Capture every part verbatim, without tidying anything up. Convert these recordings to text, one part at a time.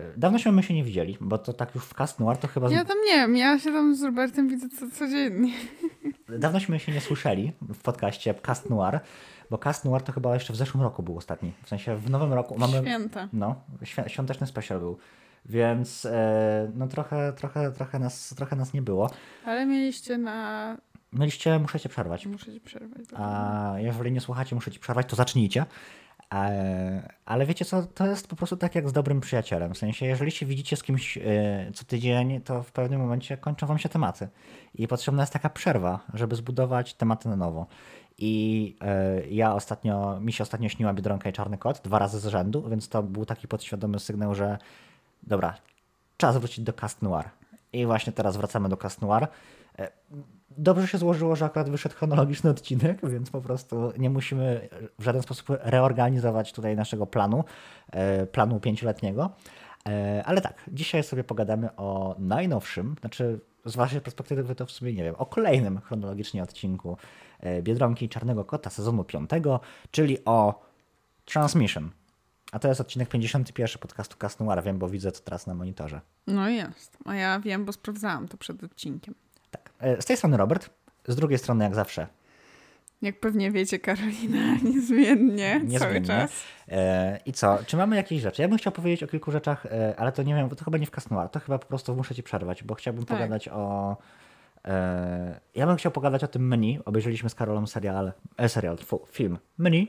dawno się my się nie widzieli, bo to tak już w Cast Noir to chyba... Z... Ja tam nie wiem, ja się tam z Robertem widzę co, codziennie. Dawno się my się nie słyszeli w podcaście Cast Noir, bo Cast Noir to chyba jeszcze w zeszłym roku był ostatni. W sensie w nowym roku mamy... Święta. No, świ- świąteczny special był. Więc e, no trochę, trochę, trochę, nas, trochę nas nie było. Ale mieliście na... Mieliście, muszę cię przerwać. Muszę ci przerwać. A jeżeli nie słuchacie, muszę ci przerwać, to zacznijcie. E, ale wiecie co, to jest po prostu tak jak z dobrym przyjacielem. W sensie, jeżeli się widzicie z kimś e, co tydzień, to w pewnym momencie kończą wam się tematy. I potrzebna jest taka przerwa, żeby zbudować tematy na nowo. I e, ja ostatnio, mi się ostatnio śniła Biedronka i Czarny Kot, dwa razy z rzędu, więc to był taki podświadomy sygnał, że dobra, czas wrócić do Cast Noir. I właśnie teraz wracamy do Cast Noir. E, Dobrze się złożyło, że akurat wyszedł chronologiczny odcinek, więc po prostu nie musimy w żaden sposób reorganizować tutaj naszego planu, planu pięcioletniego. Ale tak, dzisiaj sobie pogadamy o najnowszym, znaczy z waszej perspektywy to w sumie nie wiem, o kolejnym chronologicznie odcinku Biedronki i Czarnego Kota sezonu piątego, czyli o Transmission. A to jest odcinek pięćdziesiąty pierwszy podcastu Cast Noir, wiem, bo widzę to teraz na monitorze. No jest, a ja wiem, bo sprawdzałam to przed odcinkiem. Tak. Z tej strony Robert, z drugiej strony jak zawsze. Jak pewnie wiecie, Karolina, niezmiennie, Niezmiennie. cały czas. E, I co? Czy mamy jakieś rzeczy? Ja bym chciał powiedzieć o kilku rzeczach, e, ale to nie wiem, bo to chyba nie w Cast Noir, to chyba po prostu muszę ci przerwać, bo chciałbym Tak. pogadać o... E, ja bym chciał pogadać o tym menu. Obejrzeliśmy z Karolą serial, e, serial, fu, film Menu.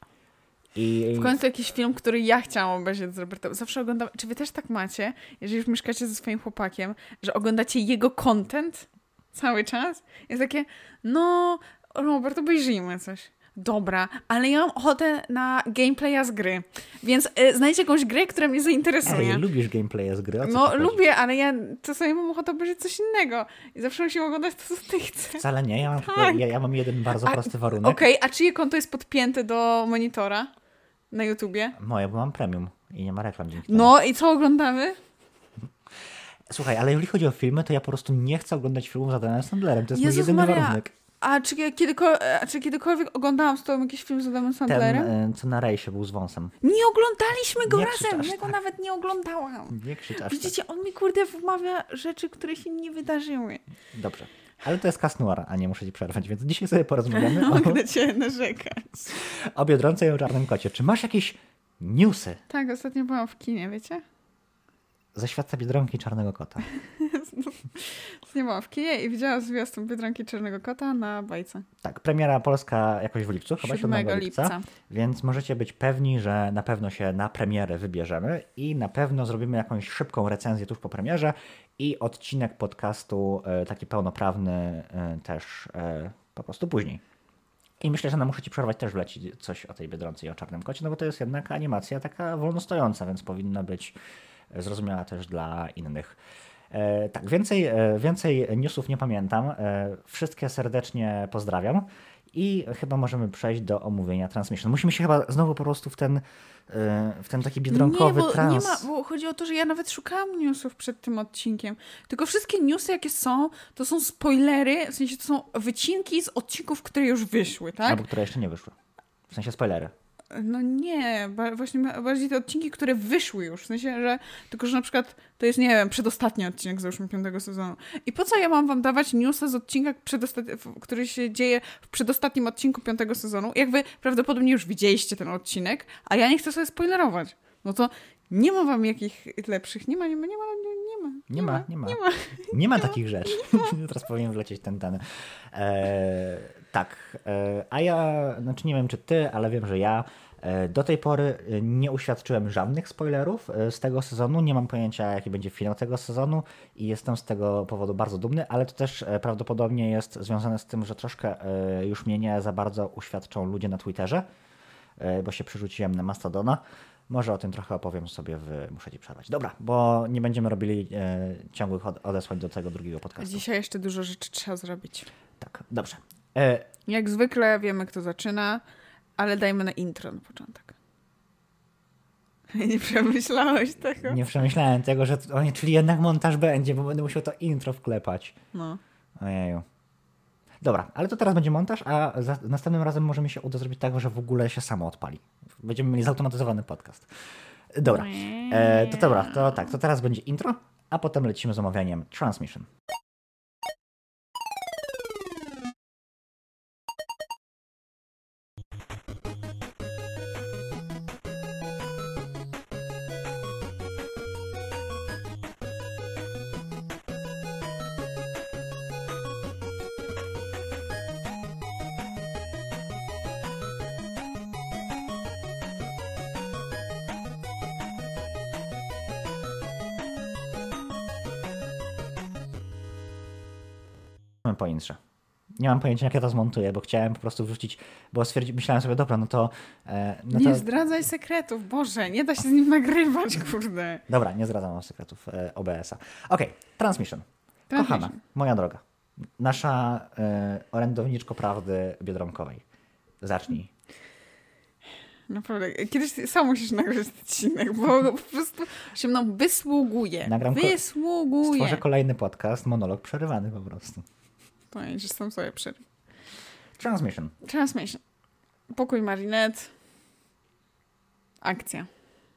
I... W końcu jakiś film, który ja chciałam obejrzeć z Robertem. Zawsze oglądam... Czy wy też tak macie, jeżeli już mieszkacie ze swoim chłopakiem, że oglądacie jego content cały czas? Jest takie, no Robert, obejrzyjmy coś. Dobra, ale ja mam ochotę na gameplaya z gry. Więc y, znajdź jakąś grę, która mnie zainteresuje. Ej, lubisz gameplaya z gry? O co No ci lubię, ale ja czasami mam ochotę obejrzeć coś innego. I zawsze musimy oglądać to, co ty chcesz. Wcale nie, ja mam, Tak. ja, ja mam jeden bardzo A, prosty warunek. Okej, okay, a czyje konto jest podpięte do monitora na YouTubie? Moje, bo mam premium i nie ma reklam dzięki temu. No i co oglądamy? Słuchaj, ale jeżeli chodzi o filmy, to ja po prostu nie chcę oglądać filmów z Adamem Sandlerem. To jest Jezus mój jedyny Maria. warunek. A czy, kiedyko- a czy kiedykolwiek oglądałam z tobą jakiś film z Adamem Sandlerem? Ten, co na rejsie był z wąsem. Nie oglądaliśmy go Nie krzycz razem, aż ja go tak. nawet nie oglądałam. Nie krzycz aż Widzicie, on mi kurde wmawia rzeczy, które się nie wydarzyły. tak. Dobrze. Ale to jest Cast Noir, a nie muszę ci przerwać, więc dzisiaj sobie porozmawiamy o, Mogę cię narzekać. o Biedronce i o Czarnym Kocie. Czy masz jakieś newsy Tak, ostatnio byłam w kinie, wiecie? ze świata Biedronki i Czarnego Kota? Nie byłam w kinie i widziałam zwiastun Biedronki Czarnego Kota na bajce. Tak, premiera polska jakoś w lipcu, chyba siódmego siódmego lipca, lipca. więc możecie być pewni, że na pewno się na premierę wybierzemy i na pewno zrobimy jakąś szybką recenzję tuż po premierze i odcinek podcastu e, taki pełnoprawny e, też e, po prostu później. I myślę, że nam muszę ci przerwać też wlecić coś o tej Biedronce i o Czarnym Kocie, no bo to jest jednak animacja taka wolnostojąca, więc powinna być zrozumiała też dla innych. E, tak, więcej, e, więcej newsów nie pamiętam. E, wszystkie serdecznie pozdrawiam i chyba możemy przejść do omówienia Transmission. Musimy się chyba znowu po prostu w ten, e, w ten taki biedronkowy nie, bo trans... nie ma, bo chodzi o to, że ja nawet szukałam newsów przed tym odcinkiem. Tylko wszystkie newsy, jakie są, to są spoilery, w sensie to są wycinki z odcinków, które już wyszły, tak? Albo które jeszcze nie wyszły. W sensie spoilery. No nie, ba- właśnie ba- bardziej te odcinki, które wyszły już, w sensie, że tylko, że na przykład to jest, nie wiem, przedostatni odcinek załóżmy piątego sezonu. I po co ja mam wam dawać newsa z odcinka, przedosta- w- który się dzieje w przedostatnim odcinku piątego sezonu? Jak wy prawdopodobnie już widzieliście ten odcinek, a ja nie chcę sobie spoilerować. No to nie ma wam jakich lepszych, nie ma, nie ma, nie ma, nie ma. Nie ma, nie ma. Nie ma, nie ma takich rzeczy. Teraz powinien wlecieć ten ten. E, tak, e, a ja, znaczy nie wiem czy ty, ale wiem, że ja e, do tej pory nie uświadczyłem żadnych spoilerów e, z tego sezonu. Nie mam pojęcia, jaki będzie finał tego sezonu i jestem z tego powodu bardzo dumny, ale to też e, prawdopodobnie jest związane z tym, że troszkę e, już mnie nie za bardzo uświadczą ludzie na Twitterze, e, bo się przerzuciłem na Mastodona. Może o tym trochę opowiem sobie w Muszę Ci przerwać. Dobra, bo nie będziemy robili e, ciągłych od- odesłań do tego drugiego podcastu. Dzisiaj jeszcze dużo rzeczy trzeba zrobić. Tak, dobrze. E, Jak zwykle wiemy, kto zaczyna, ale dajmy na intro na początek. Nie przemyślałeś tego? nie przemyślałem tego, że o nie, czyli jednak montaż będzie, bo będę musiał to intro wklepać. No. Ojeju. Dobra, ale to teraz będzie montaż, a za, następnym razem może mi się uda zrobić tak, że w ogóle się samo odpali. Będziemy mieli zautomatyzowany podcast. Dobra, e, to dobra, to tak, to teraz będzie intro, a potem lecimy z omawianiem Transmission. Po intrze. Nie mam pojęcia, jak ja to zmontuję, bo chciałem po prostu wrzucić, bo stwierdzi, myślałem sobie, dobra, no to... E, no nie to... zdradzaj sekretów, Boże, nie da się z nim nagrywać, kurde. Dobra, nie zdradzam wam sekretów e, O B S a. Okej, okay, Transmission. Transmission. Kochana, moja droga, nasza e, orędowniczko prawdy biedronkowej. Zacznij. Naprawdę, kiedyś sam musisz nagrać odcinek, bo po prostu się mną wysługuje. Nagram wysługuje. Stworzę kolejny podcast, monolog przerywany po prostu. Pamięć, że sam sobie przerwę. Transmission. Transmission. Pokój Marinette. Akcja.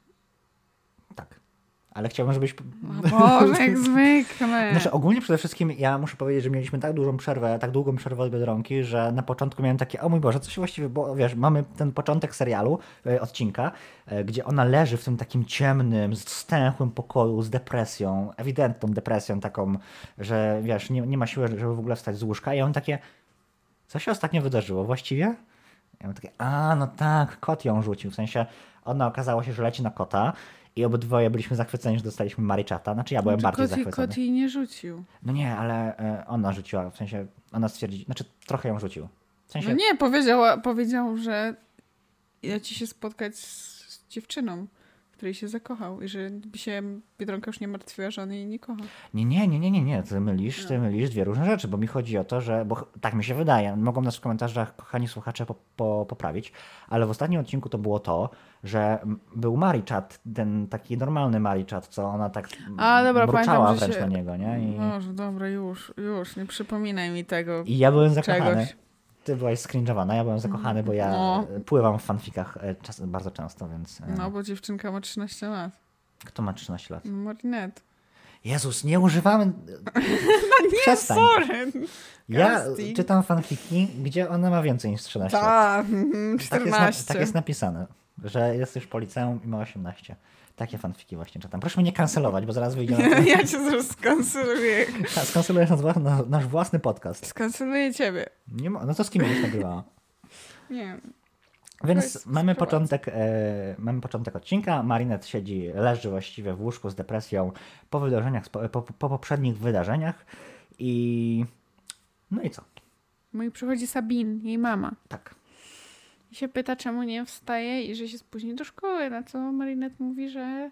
Tak. Ale chciałbym, żebyś... O Boże, jak zwykle. Znaczy ogólnie przede wszystkim ja muszę powiedzieć, że mieliśmy tak dużą przerwę, tak długą przerwę od Biedronki, że na początku miałem takie, o mój Boże, co się właściwie, bo wiesz, mamy ten początek serialu, e, odcinka, e, gdzie ona leży w tym takim ciemnym, stęchłym pokoju z depresją, ewidentną depresją taką, że wiesz, nie, nie ma siły, żeby w ogóle wstać z łóżka i on takie, co się ostatnio wydarzyło właściwie? Ja mam takie, a no tak, kot ją rzucił, w sensie ona okazało się, że leci na kota, i obydwoje byliśmy zachwyceni, że dostaliśmy Marichata. Znaczy ja byłem Znaczy, bardziej kot, zachwycony. Kot jej nie rzucił. No nie, ale e, ona rzuciła, w sensie ona stwierdzi, znaczy trochę ją rzucił. W sensie... No nie, powiedziała, powiedział, że ja ci się spotkać z, z dziewczyną, w której się zakochał i że by się Biedronka już nie martwiła, że on jej nie kocha. Nie, nie, nie, nie, nie, nie, ty mylisz, ty mylisz dwie różne rzeczy, bo mi chodzi o to, że, bo tak mi się wydaje, mogą nas w komentarzach, kochani słuchacze, po, po, poprawić, ale w ostatnim odcinku to było to, że był Marichat, ten taki normalny Marichat, co ona tak A, dobra, mruczała pamiętam, wręcz się... na niego, nie? I... Boże, dobra, już, już, nie przypominaj mi tego. I ja byłem zakochany. Czegoś. Ty byłaś skringowana, ja byłem zakochany, bo ja No. pływam w fanfikach czas, bardzo często, więc... No, bo dziewczynka ma trzynaście lat. Kto ma trzynaście lat? No, Marinette. Jezus, nie używamy... No nie, Przestań. sorry. Ja Casting. czytam fanfiki, gdzie ona ma więcej niż trzynaście lat. Tak, Tak jest, na, czternaście. tak jest napisane, że jest już po liceum i ma osiemnaście. Takie fanfiki właśnie czytam. Proszę mnie nie kancelować, bo zaraz wyjdzie na... Ja cię zaraz skanceluję. Skancelujesz nasz, nasz, nasz własny podcast. Skanceluję ciebie. Nie ma... No to z kim będziesz nagrywała? Nie. Więc mamy sprowadzę. początek, e, mamy początek odcinka. Marinette siedzi, leży właściwie w łóżku z depresją po wydarzeniach, po, po, po poprzednich wydarzeniach i... No i co? No i przychodzi Sabine, jej mama. Tak. I się pyta, czemu nie wstaje i że się spóźni do szkoły, na co Marinette mówi, że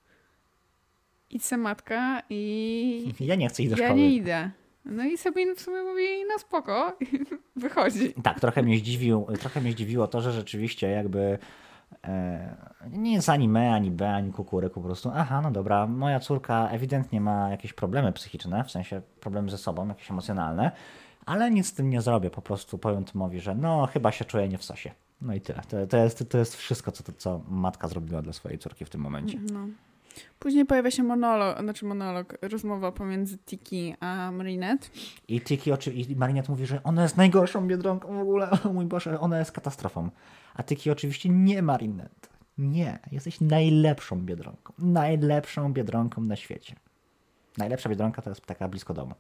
idź se matka i Ja nie chcę iść do ja szkoły. nie idę. No i Sabine w sumie mówi, no spoko, i wychodzi. Tak, trochę mnie, zdziwił, trochę mnie zdziwiło to, że rzeczywiście jakby e, nie jest ani me, ani be, ani kukuryku po prostu. Aha, no dobra, moja córka ewidentnie ma jakieś problemy psychiczne, w sensie problemy ze sobą, jakieś emocjonalne, ale nic z tym nie zrobię, po prostu powiem Tomowi, że no chyba się czuję nie w sosie. No i tyle. To, to, jest, to jest wszystko, co, co matka zrobiła dla swojej córki w tym momencie. No. Później pojawia się monolog, znaczy monolog, rozmowa pomiędzy Tiki a Marinette. I Tiki oczywiście, i Marinette mówi, że ona jest najgorszą Biedronką w ogóle, o mój Boże, ona jest katastrofą. A Tiki oczywiście nie, Marinette. Nie, jesteś najlepszą Biedronką. Najlepszą Biedronką na świecie. Najlepsza Biedronka to jest taka blisko domu.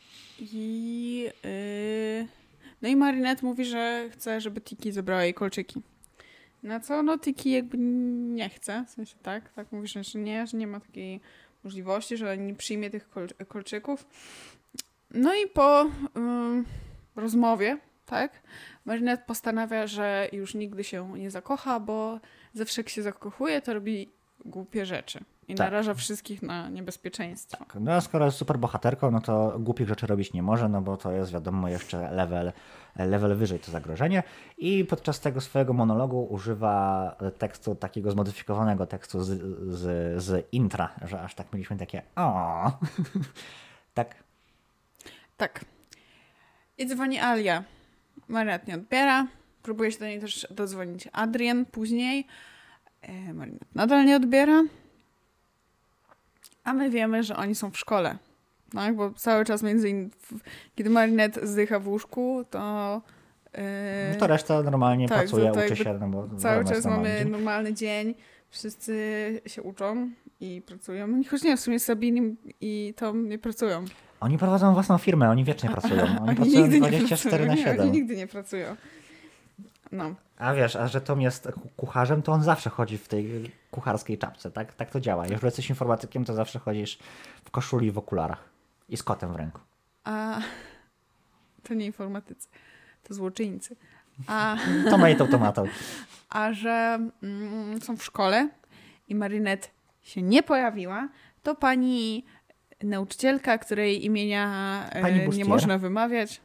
I, yy... No i Marinette mówi, że chce, żeby Tiki zabrała jej kolczyki. Na co no Tiki jakby nie chce, w sensie tak, tak mówi, że nie, że nie ma takiej możliwości, że nie przyjmie tych kol- kolczyków. No i po ym, rozmowie, tak, Marinette postanawia, że już nigdy się nie zakocha, bo zawsze jak się zakochuje, to robi głupie rzeczy. I Tak. naraża wszystkich na niebezpieczeństwo. Tak. No a skoro jest super bohaterką, no to głupich rzeczy robić nie może, no bo to jest wiadomo jeszcze level, level wyżej to zagrożenie. I podczas tego swojego monologu używa tekstu, takiego zmodyfikowanego tekstu z, z, z intra, że aż tak mieliśmy takie o. Tak. Tak. I dzwoni Alia. Marinette nie odbiera. Próbuje się do niej też dodzwonić Adrien później. E, Marinette nadal nie odbiera. A my wiemy, że oni są w szkole. Tak, bo cały czas między innymi, kiedy Marinette zdycha w łóżku, to... Yy, No to reszta normalnie tak, pracuje, to uczy się. No bo cały czas normalny mamy dzień. normalny dzień, wszyscy się uczą i pracują. Choć nie, w sumie Sabine i Tom nie pracują. Oni prowadzą własną firmę, oni wiecznie pracują. Oni, oni pracują nigdy dwadzieścia cztery na siedem. Nie, oni nigdy nie pracują. No. A wiesz, a że Tom jest kucharzem, to on zawsze chodzi w tej kucharskiej czapce, tak? Tak to działa. Jeżeli jesteś informatykiem, to zawsze chodzisz w koszuli i w okularach. I z kotem w ręku. A to nie informatycy, to złoczyńcy. A, Tomato, tomato. a że mm, są w szkole i Marinette się nie pojawiła, to pani nauczycielka, której imienia Pani e, nie Bustier. można wymawiać.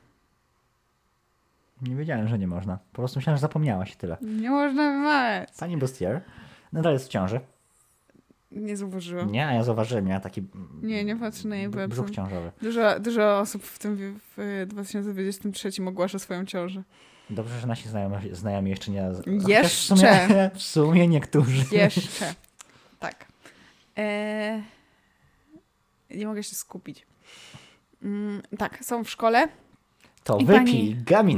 Nie wiedziałem, że nie można. Po prostu myślałem, że zapomniałaś i tyle. Nie można wymawiać. Pani Bustier nadal jest w ciąży. Nie zauważyłam. Nie, a ja zauważyłem, miała taki Nie, nie patrzę na jej b- website. brzuch ciążowy. Dużo, dużo osób w tym w- w dwa tysiące dwudziestym trzecim ogłasza swoją ciążę. Dobrze, że nasi znajomi, znajomi jeszcze nie... Jeszcze. W sumie, w sumie niektórzy. Jeszcze. Tak. Eee, nie mogę się skupić. Mm, tak, są w szkole. To I wypij pani- gamin.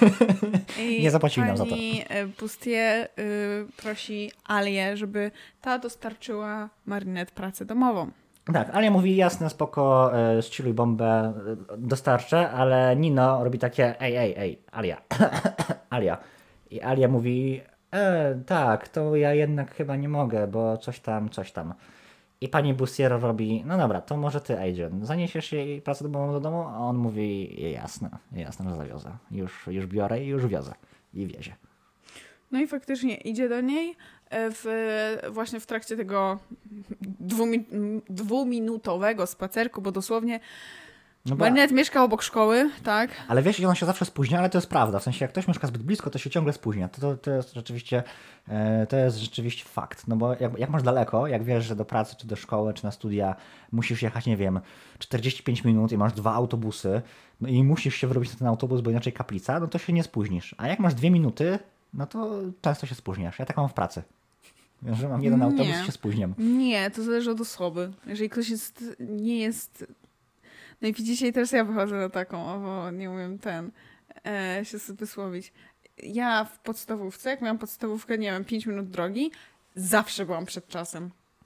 I Nie zapłacili nam za to. Pani Bustier y, prosi Alię, żeby ta dostarczyła Marinette pracę domową. Tak, Alia mówi jasne, spoko, e, zchilluj bombę, e, dostarczę, ale Nino robi takie ej, ej, ej, Alia, Alia. I Alia mówi, e, tak, to ja jednak chyba nie mogę, bo coś tam, coś tam. I pani Bustier robi, no dobra, to może ty, Adrian, zaniesiesz jej pracę domową do domu? A on mówi, jasne, jasne, że zawiozę. Już, już biorę i już wiozę. I wiezie. No i faktycznie idzie do niej w, właśnie w trakcie tego dwumi, dwuminutowego spacerku, bo dosłownie No bo, Marinette mieszka obok szkoły, tak? ale wiesz, ona się zawsze spóźnia, ale to jest prawda. W sensie, jak ktoś mieszka zbyt blisko, to się ciągle spóźnia. To, to, to jest rzeczywiście e, to jest rzeczywiście fakt. No bo jak, jak masz daleko, jak wiesz, że do pracy, czy do szkoły, czy na studia musisz jechać, nie wiem, czterdzieści pięć minut i masz dwa autobusy no i musisz się wyrobić na ten autobus, bo inaczej kaplica, no to się nie spóźnisz. A jak masz dwie minuty, no to często się spóźniasz. Ja tak mam w pracy. Wiesz, że mam jeden autobus Nie. i się spóźniam. Nie, to zależy od osoby. Jeżeli ktoś jest, nie jest... No i dzisiaj też ja wychodzę na taką, bo nie umiem ten e, się sobie wysłowić. Ja w podstawówce, jak miałam podstawówkę, nie wiem, pięć minut drogi, zawsze byłam przed czasem.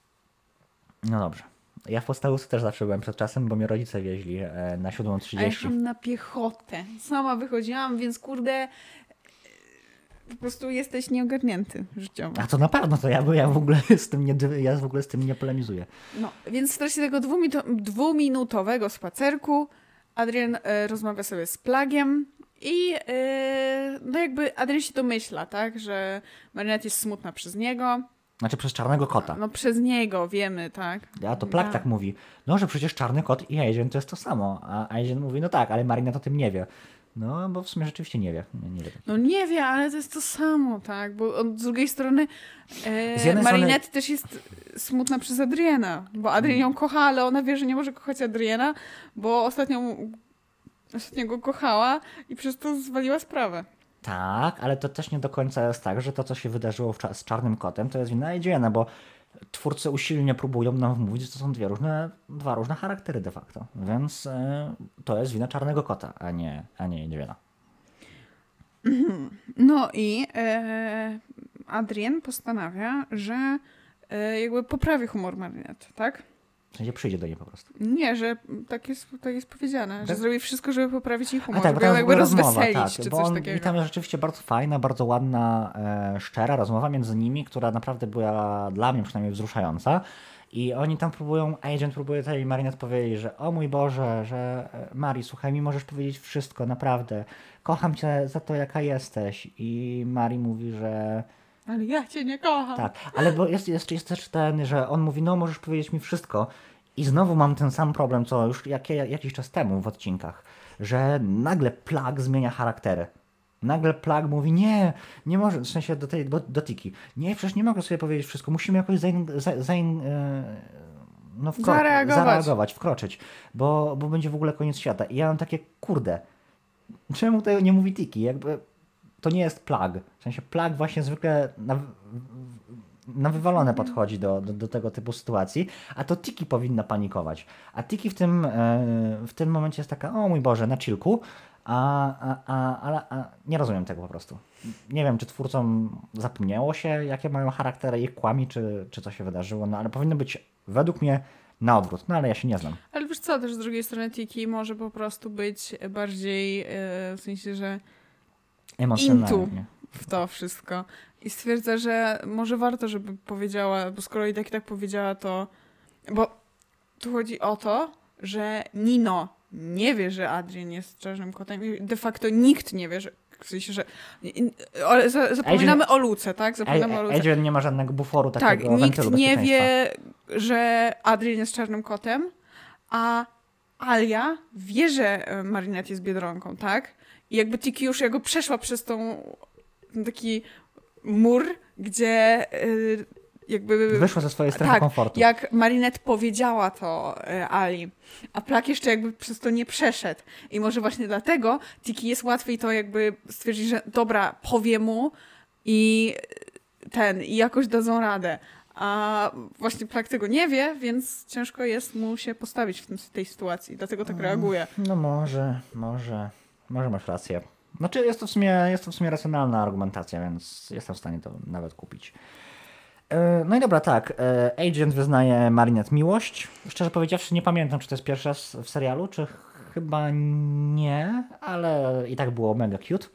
No dobrze. Ja w podstawówce też zawsze byłem przed czasem, bo mnie rodzice wieźli e, na siódmą A ja trzydzieści. jechałam na piechotę. Sama wychodziłam, więc kurde, e, po prostu jesteś nieogarnięty życiowo. A to na pewno, to ja, bo ja w ogóle z tym nie, ja w ogóle z tym nie polemizuję. No, więc w trakcie tego dwumito- dwuminutowego spacerku Adrian e, rozmawia sobie z Plagiem i e, no jakby Adrian się domyśla, tak, że Marinette jest smutna przez niego. Znaczy przez czarnego kota. No przez niego wiemy, tak. A to Plak Ja. tak mówi, no że przecież czarny kot i Aizen to jest to samo. A Aizen mówi, no tak, ale Marinette o tym nie wie. No, bo w sumie rzeczywiście nie wie. Nie, nie wie. No nie wie, ale to jest to samo, tak, bo on, z drugiej strony e, Z jednej Marinette strony- też jest smutna przez Adriana, bo Adrian ją kocha, ale ona wie, że nie może kochać Adriana, bo ostatnio, ostatnio go kochała i przez to zwaliła sprawę. Tak, ale to też nie do końca jest tak, że to, co się wydarzyło w cza- z czarnym kotem, to jest wina Aiziena, bo twórcy usilnie próbują nam wmówić, że to są dwie różne, dwa różne charaktery de facto. Więc e, to jest wina czarnego kota, a nie, a nie Aiziena. No i e, Adrien postanawia, że e, jakby poprawi humor Marinette, tak? W sensie przyjdzie do niej po prostu. Nie, że tak jest, tak jest powiedziane, że Tak? zrobi wszystko, żeby poprawić jej humor, A tak, bo żeby ją tam jakby była rozmowa, rozweselić, tak, czy bo coś on, takiego. i tam jest rzeczywiście bardzo fajna, bardzo ładna, e, szczera rozmowa między nimi, która naprawdę była dla mnie przynajmniej wzruszająca. I oni tam próbują, agent próbuje tej Marinette powiedzieć, że o mój Boże, że e, Mari, słuchaj, mi możesz powiedzieć wszystko, naprawdę. Kocham cię za to, jaka jesteś. I Mari mówi, że Ale ja cię nie kocham. tak, ale bo jest, jest, jest też ten, że on mówi, no możesz powiedzieć mi wszystko. I znowu mam ten sam problem, co już jakie, jakiś czas temu w odcinkach, że nagle Plug zmienia charaktery. Nagle Plug mówi, nie, nie może, w sensie do tej, do, do Tiki, nie, przecież nie mogę sobie powiedzieć wszystko, musimy jakoś zain, za, zain, e, no wkro- Zareagować. zareagować, wkroczyć, bo, bo będzie w ogóle koniec świata. I ja mam takie, kurde, czemu tego nie mówi Tiki? Jakby to nie jest Plug. W sensie Plug właśnie zwykle na, na wywalone podchodzi do, do, do tego typu sytuacji, a to Tiki powinna panikować. A Tiki w tym, w tym momencie jest taka, o mój Boże, na chillku, a, a, a, ale a, nie rozumiem tego po prostu. Nie wiem, czy twórcom zapomniało się, jakie mają charaktery ich kłami, czy, czy co się wydarzyło, no ale powinno być według mnie na odwrót, no ale ja się nie znam. Ale wiesz co, też z drugiej strony Tiki może po prostu być bardziej, yy, w sensie, że intu w to wszystko. I stwierdza, że może warto, żeby powiedziała, bo skoro i tak i tak powiedziała, to... Bo tu chodzi o to, że Nino nie wie, że Adrian jest czarnym kotem i de facto nikt nie wie, że w sensie, że zapominamy Adrian, o Luce, tak? Zapominamy o Luce. Adrian nie ma żadnego buforu takiego tak, wentylu bezpieczeństwa. Tak, nikt nie wie, że Adrian jest czarnym kotem, a Alia wie, że Marinette jest Biedronką, tak? I jakby Tiki już jakby przeszła przez tą ten taki mur, gdzie yy, jakby... Wyszła ze swojej strefy tak, komfortu. Jak Marinette powiedziała to yy, Ali, a Plak jeszcze jakby przez to nie przeszedł. I może właśnie dlatego Tiki jest łatwiej to jakby stwierdzić, że dobra, powie mu i ten, i jakoś dadzą radę. A właśnie Plak tego nie wie, więc ciężko jest mu się postawić w tym, tej sytuacji. Dlatego tak reaguje. No może, może, może masz rację. Znaczy jest to w sumie, jest to w sumie racjonalna argumentacja, więc jestem w stanie to nawet kupić. No i dobra, tak. Agent wyznaje Marinette miłość. Szczerze powiedziawszy, nie pamiętam, czy to jest pierwszy raz w serialu, czy chyba nie, ale i tak było mega cute.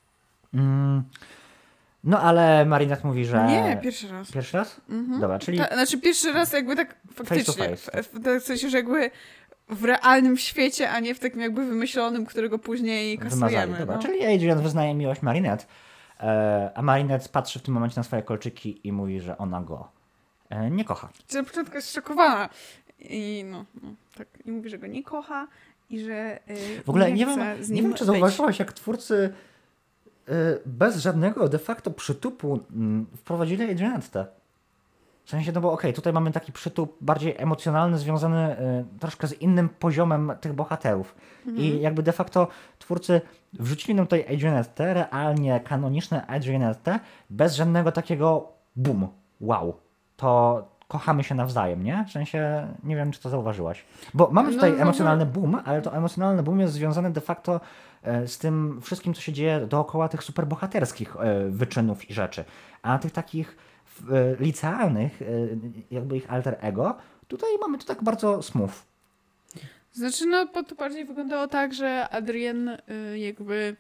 No ale Marinette mówi, że... Nie, pierwszy raz. Pierwszy raz? Mhm. Dobra, czyli... Ta, znaczy pierwszy raz jakby tak faktycznie. Face to face. W, w, w sensie, że jakby w realnym świecie, a nie w takim jakby wymyślonym, którego później kasujemy. Dobra, no. czyli Adrian wyznaje miłość Marinette, a Marinette patrzy w tym momencie na swoje kolczyki i mówi, że ona go nie kocha. Czyli na początku jest szokowana i no, no tak, i mówi, że go nie kocha i że yy, w ogóle nie, nie, chce wiem, z nie nim wiem, czy zauważyłaś, jak twórcy yy, bez żadnego de facto przytupu yy, wprowadzili Adrianette. W sensie, no bo okej, okay, tutaj mamy taki przytup bardziej emocjonalny, związany y, troszkę z innym poziomem tych bohaterów. Mhm. I jakby de facto twórcy wrzucili nam tutaj Adrianette, realnie kanoniczne Adrianette, bez żadnego takiego boom, wow, to kochamy się nawzajem, nie? W sensie, nie wiem, czy to zauważyłaś. Bo mamy tutaj no, emocjonalny boom, ale to emocjonalny boom jest związany de facto y, z tym wszystkim, co się dzieje dookoła tych superbohaterskich y, wyczynów i rzeczy. A na tych takich licealnych, jakby ich alter ego, tutaj mamy to tak bardzo smooth. Znaczy, no, bo to bardziej wyglądało tak, że Adrien jakby...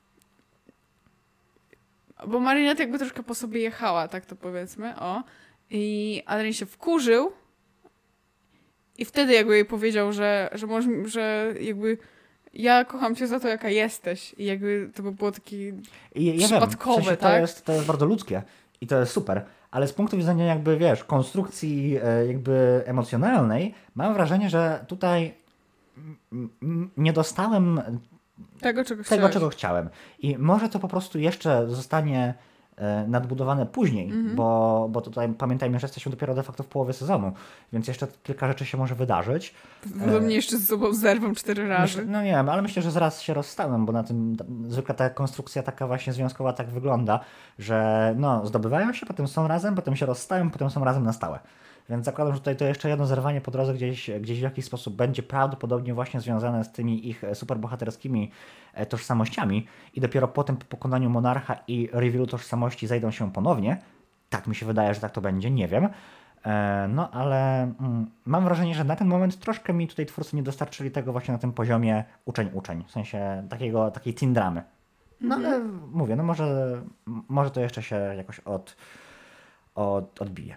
Bo Marinette jakby troszkę po sobie jechała, tak to powiedzmy, o. I Adrien się wkurzył i wtedy jakby jej powiedział, że, że, może, że jakby ja kocham cię za to, jaka jesteś. I jakby to by było takie I, ja przypadkowe, wiem, w sensie tak? To jest, to jest bardzo ludzkie i to jest super. Ale z punktu widzenia jakby, wiesz, konstrukcji jakby emocjonalnej, mam wrażenie, że tutaj nie dostałem tego, czego, tego, czego chciałem. I może to po prostu jeszcze zostanie nadbudowane później, mm-hmm. bo, bo tutaj pamiętajmy, że jesteśmy dopiero de facto w połowie sezonu, więc jeszcze kilka rzeczy się może wydarzyć. Podobnie jeszcze z sobą zerwą cztery razy. Myślę, no nie wiem, ale myślę, że zaraz się rozstałem, bo na tym zwykle ta konstrukcja taka właśnie związkowa tak wygląda, że no zdobywają się, potem są razem, potem się rozstają, potem są razem na stałe. Więc zakładam, że tutaj to jeszcze jedno zerwanie po drodze gdzieś, gdzieś w jakiś sposób będzie prawdopodobnie właśnie związane z tymi ich superbohaterskimi tożsamościami i dopiero potem po pokonaniu monarcha i revealu tożsamości zejdą się ponownie. Tak mi się wydaje, że tak to będzie, nie wiem. No ale mm, mam wrażenie, że na ten moment troszkę mi tutaj twórcy nie dostarczyli tego właśnie na tym poziomie uczeń-uczeń, w sensie takiego, takiej teen dramy. No mm-hmm. ale mówię, no może, może to jeszcze się jakoś od, od, odbije.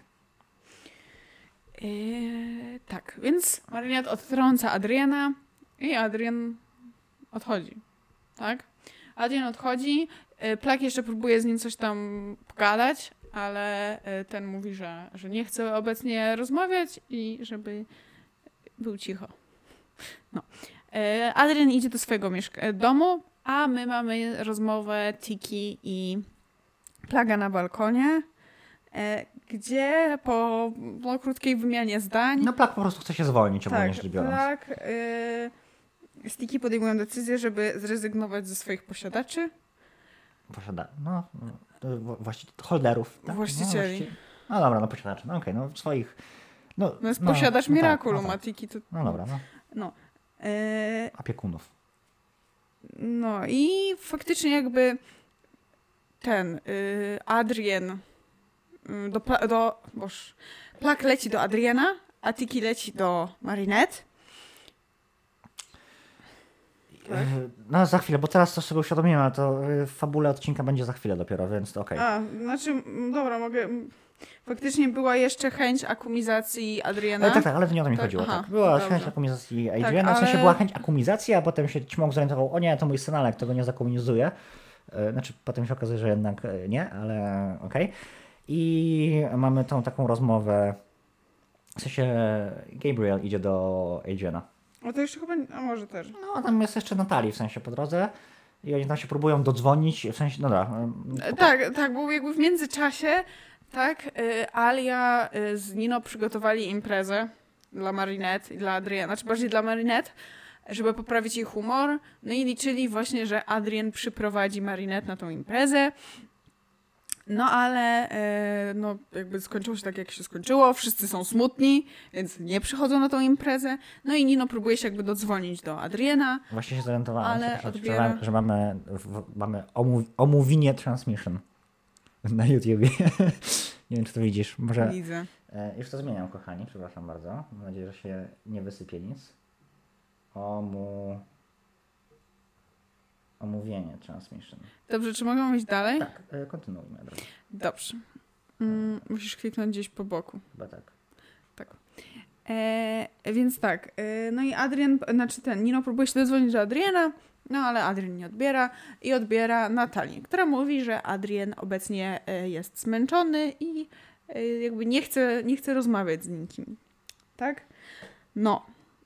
Yy, tak, więc Marinette odtrąca Adriana i Adrian odchodzi, tak? Adrian odchodzi, yy, Plak jeszcze próbuje z nim coś tam pogadać, ale yy, ten mówi, że, że nie chce obecnie rozmawiać i żeby był cicho. No. Yy, Adrian idzie do swojego mieszka- domu, a my mamy rozmowę Tiki i Plaga na balkonie, gdzie po, po krótkiej wymianie zdań... No Plak po prostu chce się zwolnić, ogólnie rzecz biorąc. Tak, yy, z Tiki podejmują decyzję, żeby zrezygnować ze swoich posiadaczy. Posiada, no, właściwie holderów. Tak? Właścicieli. No, No dobra, no posiadacz. No okej, okay, no swoich... No, No jest no, posiadacz no Miraculum, tak, a Tiki to... no dobra, no. No. E... Opiekunów. No i faktycznie jakby ten y, Adrien y, do, do boż, Plak leci do Adriena, a Tiki leci do Marinette. Tak? No za chwilę, bo teraz to sobie uświadomiłem, ale to w fabule odcinka będzie za chwilę dopiero, więc to okej. Okay. A, znaczy, dobra, mogę... Faktycznie była jeszcze chęć akumizacji Adriana. Ale tak, tak, ale to nie o to mi tak? chodziło. Aha, Tak. Była dobrze. chęć akumizacji Adriana, tak, ale... w sensie była chęć akumizacji, a potem się Ćmok zorientował, o nie, to mój syn Alek, tego nie zakomunizuje. Znaczy potem się okazuje, że jednak nie, ale okej. Okay. I mamy tą taką rozmowę, w sensie Gabriel idzie do Adriana. A to jeszcze chyba, a może też. No, tam jest jeszcze Natalii w sensie po drodze i oni tam się próbują dodzwonić, w sensie, no dobra. Po... Tak, tak, bo jakby w międzyczasie, tak, Alia z Nino przygotowali imprezę dla Marinette i dla Adriana, czy bardziej dla Marinette, żeby poprawić jej humor, no i liczyli właśnie, że Adrien przyprowadzi Marinette na tą imprezę. No ale e, no, jakby skończyło się tak, jak się skończyło. Wszyscy są smutni, więc nie przychodzą na tą imprezę. No i Nino próbuje się jakby dodzwonić do Adriena. Właśnie się zorientowałem, ale się, odbiera... że mamy, w, mamy omów, omówienie transmission na YouTubie. Nie wiem, czy to widzisz. Może... Widzę. E, już to zmieniam, kochani. Przepraszam bardzo. Mam nadzieję, że się nie wysypie nic. Omu... Omówienie transmission. Dobrze, czy mogę iść dalej? Tak, e, kontynuujmy. Dobrze. Dobrze. Mm, musisz kliknąć gdzieś po boku. Chyba tak. Tak. E, więc tak. E, no i Adrien, znaczy ten, Nino próbuje się dodzwonić do Adriana, no ale Adrien nie odbiera i odbiera Natalię, która mówi, że Adrien obecnie e, jest zmęczony i e, jakby nie chce, nie chce rozmawiać z nikim. Tak? No.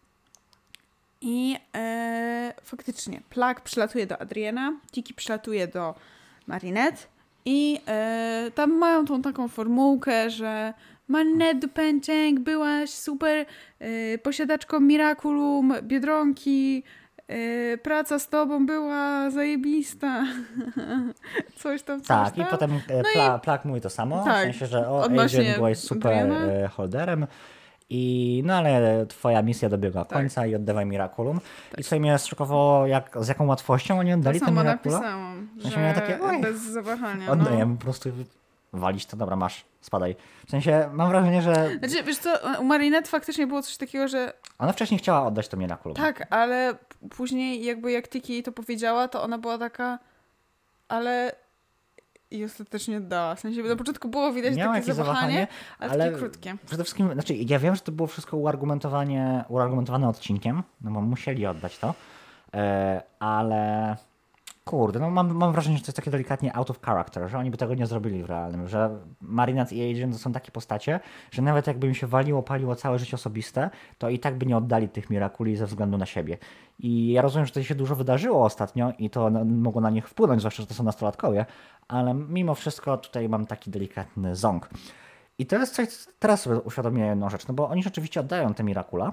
I e, faktycznie Plak przylatuje do Adriana, Tiki przylatuje do Marinette i e, tam mają tą taką formułkę, że Marinette Dupenczek, byłaś super e, posiadaczką Miraculum, Biedronki, e, praca z tobą była zajebista. Coś tam, coś Tak, tam. i potem e, no pla, i... Plak mówi to samo, tak, w sensie, że o, odnośnie Adrian byłaś super Adriana. holderem. I, no ale twoja misja dobiegła tak. końca i oddawaj Miraculum. Tak. I co mnie zszokowało, jak, z jaką łatwością oni oddali to ten samo Miracula. napisałam, W sensie że miałem takie, oj, bez zawahania. oddaję, no. po prostu walić to, dobra, masz, spadaj. W sensie mam wrażenie, że... Znaczy, wiesz co, u Marinette faktycznie było coś takiego, że... Ona wcześniej chciała oddać to Miraculum. Tak, ale p- później jakby jak Tiki jej to powiedziała, to ona była taka, ale... I ostatecznie oddała. W sensie na początku było widać Miała takie jakieś zawahanie, ale, ale takie krótkie. Przede wszystkim, znaczy ja wiem, że to było wszystko uargumentowanie, uargumentowane odcinkiem, no bo musieli oddać to, e, ale kurde, no mam, mam wrażenie, że to jest takie delikatnie out of character, że oni by tego nie zrobili w realnym, że Marinette i Adrian to są takie postacie, że nawet jakby im się waliło, paliło całe życie osobiste, to i tak by nie oddali tych Miraculi ze względu na siebie. I ja rozumiem, że to się dużo wydarzyło ostatnio i to no, mogło na nich wpłynąć, zwłaszcza, że to są nastolatkowie, ale mimo wszystko tutaj mam taki delikatny ząg. I to jest coś, teraz sobie uświadomiłem jedną rzecz, no bo oni rzeczywiście oddają te Miracula,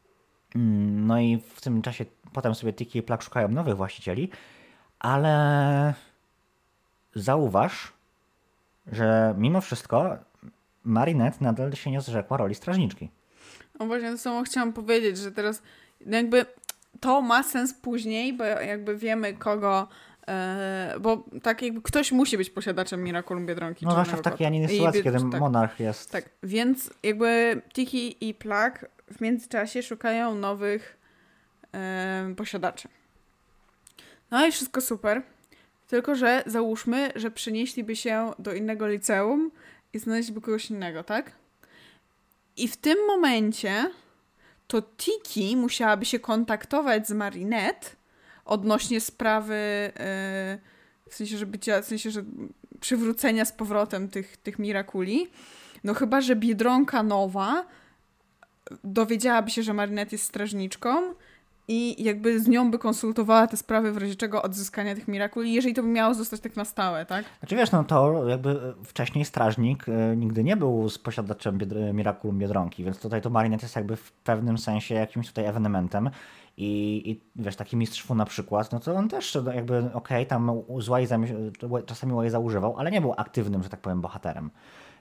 no i w tym czasie potem sobie Tiki i Plak szukają nowych właścicieli, ale zauważ, że mimo wszystko Marinette nadal się nie zrzekła roli strażniczki. No właśnie to samo chciałam powiedzieć, że teraz jakby to ma sens później, bo jakby wiemy kogo, e, bo tak jakby ktoś musi być posiadaczem Miraculum Biedronki. No zwłaszcza w takiej, a nie innej sytuacji, kiedy tak, monarch jest... Tak, więc jakby Tiki i Plak w międzyczasie szukają nowych e, posiadaczy. No i wszystko super, tylko że załóżmy, że przenieśliby się do innego liceum i znaleźliby kogoś innego, tak? I w tym momencie to Tiki musiałaby się kontaktować z Marinette odnośnie sprawy, yy, w sensie, że bycia, w sensie, że przywrócenia z powrotem tych, tych Miraculi. No chyba, że Biedronka nowa dowiedziałaby się, że Marinette jest strażniczką i jakby z nią by konsultowała te sprawy w razie czego odzyskania tych Miraculi, jeżeli to by miało zostać tak na stałe, tak? Znaczy wiesz, no to jakby wcześniej strażnik y, nigdy nie był z posiadaczem Biedr- Miraculum Biedronki, więc tutaj to Marinette jest jakby w pewnym sensie jakimś tutaj ewenementem i, i wiesz, taki mistrz Fu na przykład, no to on też jakby okej, okay, tam zła i czasami Łajza używał, ale nie był aktywnym, że tak powiem, bohaterem.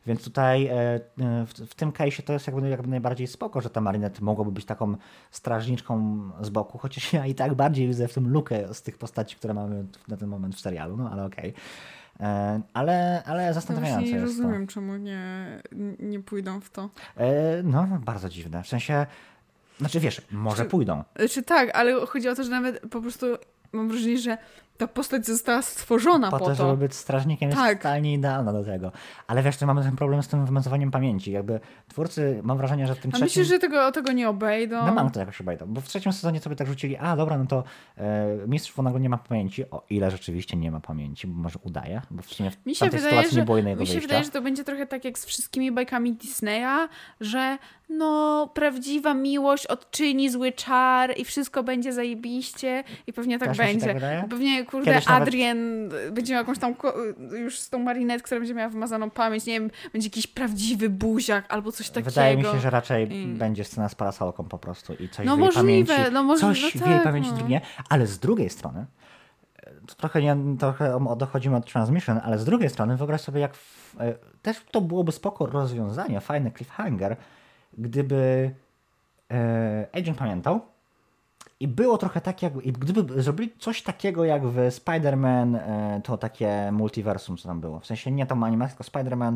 Więc tutaj e, w, w tym case'ie to jest jakby, jakby najbardziej spoko, że ta Marinette mogłaby być taką strażniczką z boku, chociaż ja i tak bardziej widzę w tym Lukę z tych postaci, które mamy na ten moment w serialu, no ale okej. Okay. Ale, ale zastanawiające ja jest nie rozumiem, to. czemu nie, nie pójdą w to. E, no, bardzo dziwne. W sensie, znaczy wiesz, może czy, pójdą. Czy tak, ale chodzi o to, że nawet po prostu mam wrażenie, że ta postać została stworzona po, po to. Po to, żeby być strażnikiem jest tak. totalnie idealna do tego. Ale wiesz, to mamy ten problem z tym wymazywaniem pamięci. Jakby twórcy, mam wrażenie, że w tym A trzecim... myślisz, że tego, tego nie obejdą? No mam to jakoś obejdą. Bo w trzecim sezonie sobie tak rzucili, a dobra, no to e, mistrz nagle nie ma pamięci. O ile rzeczywiście nie ma pamięci, bo może udaje. Bo w sumie w mi się tamtej wydaje, sytuacji że, nie było innego Mi się wyjścia. wydaje, że to będzie trochę tak jak z wszystkimi bajkami Disneya, że no prawdziwa miłość odczyni zły czar i wszystko będzie zajebiście i pewnie tak Też mi się będzie. tak wydaje? Pewnie, kurde, Kiedyś nawet- Adrien będzie miał jakąś tam ko- już z tą Marinette, która będzie miała wymazaną pamięć, nie wiem, będzie jakiś prawdziwy buziak albo coś takiego. Wydaje mi się, że raczej I- będzie scena z parasolką po prostu i coś No w jej możliwe, pamięci, no możliwe, coś no w jej tak, pamięci no. drgnie, ale z drugiej strony, to trochę, nie, trochę dochodzimy od Transmission, ale z drugiej strony wyobraź sobie, jak w, e, też to byłoby spoko rozwiązanie, fajny cliffhanger, gdyby e, Agent pamiętał i było trochę tak, jak i gdyby zrobili coś takiego jak w Spider-Man, e, to takie multiversum, co tam było. W sensie nie tą animację, tylko Spider-Man,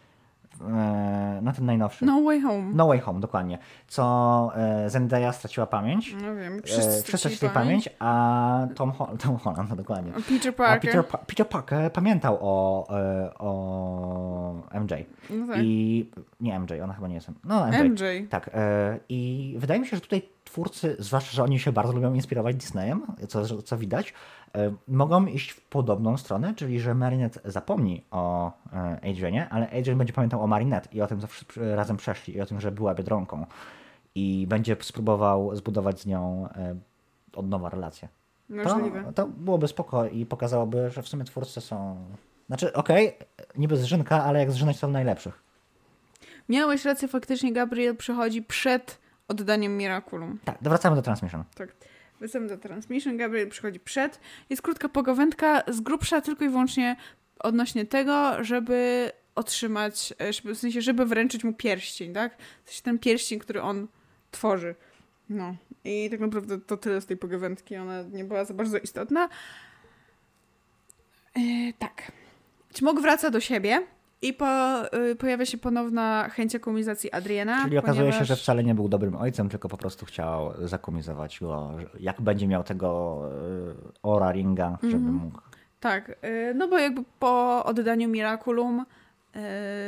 e, no ten najnowszy. No Way Home. No Way Home, dokładnie. Co e, Zendaya straciła pamięć. No wiem, E, wszyscy Wszyscy stracili stracili pamięć, a Tom, Ho- Tom Holland, no dokładnie. Peter A Parker. Peter, pa- Peter Parker pamiętał o, e, o M J. No tak. I nie M J, ona chyba nie jest. No M J. M J. Tak. E, I wydaje mi się, że tutaj twórcy, zwłaszcza, że oni się bardzo lubią inspirować Disneyem, co, co widać, e, mogą iść w podobną stronę, czyli że Marinette zapomni o e, Adrianie, ale Adrian będzie pamiętał o Marinette i o tym, co wszyscy razem przeszli i o tym, że była Biedronką. I będzie spróbował zbudować z nią e, od nowa relację. Możliwe. To, to byłoby spoko i pokazałoby, że w sumie twórcy są... Znaczy, okej, okay, niby zżynka, ale jak zżynać są najlepszych. Miałeś rację, faktycznie Gabriel przychodzi przed oddaniem Miraculum. Tak, wracamy do Transmission. Tak. Wracamy do Transmission, Gabriel przychodzi przed. Jest krótka pogawędka, z grubsza tylko i wyłącznie odnośnie tego, żeby otrzymać, żeby, w sensie, żeby wręczyć mu pierścień, tak? W sensie ten pierścień, który on tworzy. No. I tak naprawdę to tyle z tej pogawędki. Ona nie była za bardzo istotna. Yy, tak. Ćmok wraca do siebie i po, y, pojawia się ponowna chęć akumizacji Adriana. Czyli okazuje ponieważ... się, że wcale nie był dobrym ojcem, tylko po prostu chciał zakumizować go, jak będzie miał tego y, Aura Ringa, żeby Mhm. mógł... Tak, y, no bo jakby po oddaniu Miraculum y,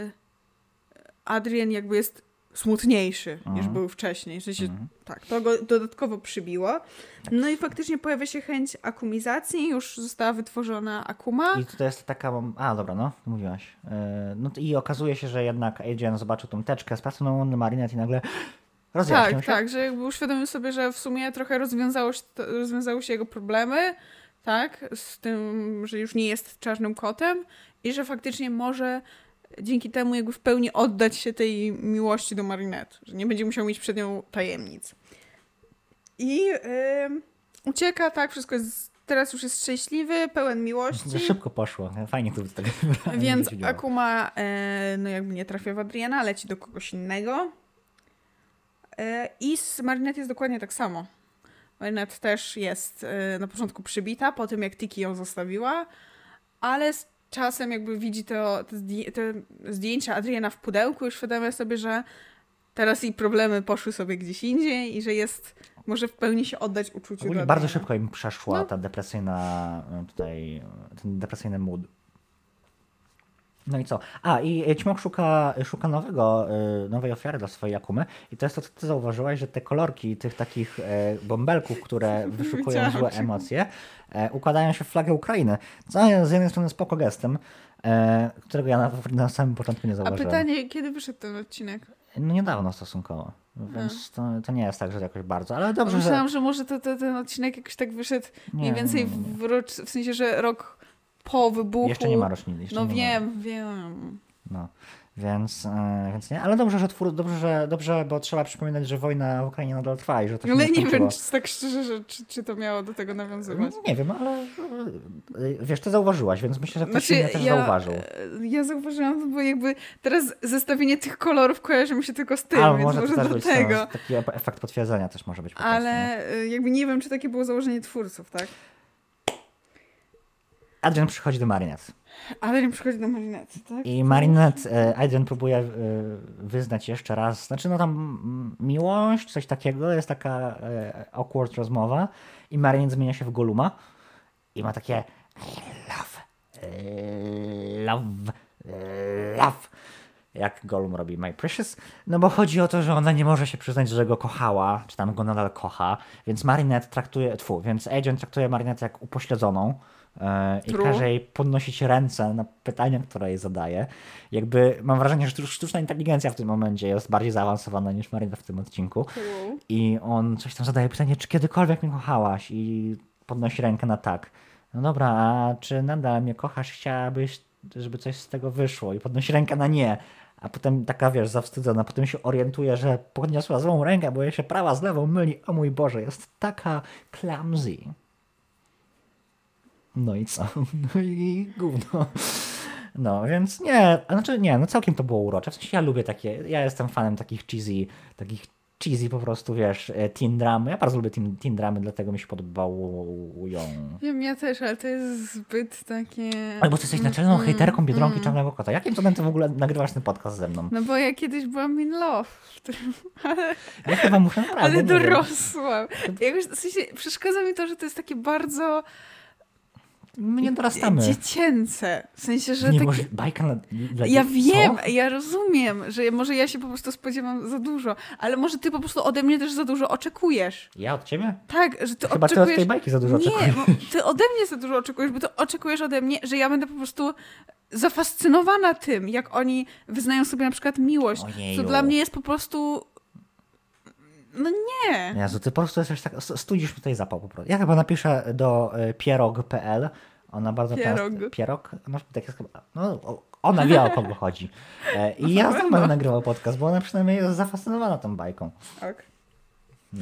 Adrian jakby jest smutniejszy Mhm. niż był wcześniej. W sensie, Mhm. tak, to go dodatkowo przybiło. No i faktycznie pojawia się chęć akumizacji, już została wytworzona Akuma. I to jest taka... A, dobra, no, mówiłaś. Y, no i okazuje się, że jednak Adrian zobaczył tą teczkę z pasją na Marinette i nagle rozjaśnił Tak, się. tak, że jakby uświadomił sobie, że w sumie trochę rozwiązało się, rozwiązały się jego problemy, tak, z tym, że już nie jest czarnym kotem i że faktycznie może dzięki temu jakby w pełni oddać się tej miłości do Marinette, że nie będzie musiał mieć przed nią tajemnic. I yy, ucieka, tak, wszystko jest, teraz już jest szczęśliwy, pełen miłości. Za szybko poszło. Fajnie to tak. Więc Akuma e, no jakby nie trafia w Adriana, leci do kogoś innego. E, I z Marinette jest dokładnie tak samo. Marinette też jest e, na początku przybita, po tym jak Tiki ją zostawiła, ale z czasem jakby widzi to, te, zdję- te zdjęcia Adriana w pudełku i uświadamia sobie, że teraz jej problemy poszły sobie gdzieś indziej i że jest, może w pełni się oddać uczuciu do Ogólnie Adriana. bardzo szybko im przeszła No. ta depresyjna tutaj, ten depresyjny mood. No i co? A, i Ćmok szuka, szuka nowego, y, nowej ofiary dla swojej Akumy i to jest to, co ty zauważyłaś, że te kolorki tych takich e, bąbelków, które wyszukują Widziałam. złe emocje, e, układają się w flagę Ukrainy, co jest z jednej strony spoko gestem, e, którego ja na, na samym początku nie A zauważyłem. pytanie, kiedy wyszedł ten odcinek? No niedawno stosunkowo, więc to, to nie jest tak, że jakoś bardzo, ale dobrze, Myślałam, że... że może to, to, ten odcinek jakoś tak wyszedł Nie, mniej więcej nie, nie, nie. W, rocz, w sensie, że rok po wybuchu. Jeszcze nie ma rocznicy. jeszcze No nie wiem, ma. wiem. No, Więc, e, więc nie, ale dobrze, że twór, dobrze, że, dobrze, bo trzeba przypominać, że wojna w Ukrainie nadal trwa i że to się Ale nie nie skończyło. wiem, czy tak szczerze, że, czy, czy to miało do tego nawiązywać. Nie wiem, ale e, wiesz, ty zauważyłaś, więc myślę, że ktoś Znaczy, inny też ja, zauważył. Ja zauważyłam, bo jakby teraz zestawienie tych kolorów kojarzy mi się tylko z tym, Ale więc może może to też do być tego. to, taki efekt potwierdzenia też może być po prostu, Ale y, jakby nie wiem, czy takie było założenie twórców, tak? Adrian przychodzi do Marinette. Ale nie przychodzi do Marinette, tak? I Marinette, Adrian próbuje e, wyznać jeszcze raz, znaczy no tam mm, miłość, coś takiego, jest taka e, awkward rozmowa i Marinette zmienia się w Golluma i ma takie I love, e, love, e, love, jak Gollum robi My Precious, no bo chodzi o to, że ona nie może się przyznać, że go kochała, czy tam go nadal kocha, więc Marinette traktuje, tfu, więc Adrian traktuje Marinette jak upośledzoną, i True. każe jej podnosić ręce na pytania, które jej zadaje. Jakby mam wrażenie, że sztuczna inteligencja w tym momencie jest bardziej zaawansowana niż Marina w tym odcinku. True. I on coś tam zadaje pytanie, czy kiedykolwiek mnie kochałaś? I podnosi rękę na tak. No dobra, a czy nadal mnie kochasz? Chciałabyś, żeby coś z tego wyszło? I podnosi rękę na nie. A potem taka, wiesz, zawstydzona, potem się orientuje, że podniosła złą rękę, bo jej się prawa z lewą myli. O mój Boże, jest taka clumsy. No i co? No i gówno. No, więc nie, znaczy nie, no całkiem to było urocze. W sensie ja lubię takie, ja jestem fanem takich cheesy, takich cheesy po prostu, wiesz, teen dramy. Ja bardzo lubię teen, teen dramy, dlatego mi się podobało ją. Wiem, ja też, ale to jest zbyt takie... Albo ty jesteś naczelną mm, hejterką Biedronki mm. Czarnego Kota. Jakim cudem ty w ogóle nagrywasz ten podcast ze mną? No bo ja kiedyś byłam in love, w którym, ale, Ja chyba muszę naprawdę, ale nie wiem. dorosłam. Jakoś, w sensie, przeszkadza mi to, że to jest takie bardzo My nie dorastamy. dziecięce. W sensie, że Nie takie... może bajka na, dla Ja co? wiem, ja rozumiem, że może ja się po prostu spodziewam za dużo, ale może ty po prostu ode mnie też za dużo oczekujesz. Ja od ciebie? Tak, że ty Chyba oczekujesz... ty od tej bajki za dużo Nie, oczekujesz. bo ty ode mnie za dużo oczekujesz, bo ty oczekujesz ode mnie, że ja będę po prostu zafascynowana tym, jak oni wyznają sobie na przykład miłość, Ojeju. co dla mnie jest po prostu... No nie. Jezu, ty po prostu jesteś tak, studzisz tutaj zapał po prostu. Ja chyba napiszę do y, pierog kropka p l. Ona bardzo Pierog. często... Pierog? No, tak jest, chyba- no, ona wie, o kogo chodzi. E, I ja znam, będę nagrywał podcast, bo ona przynajmniej jest zafascynowana tą bajką. Tak. No.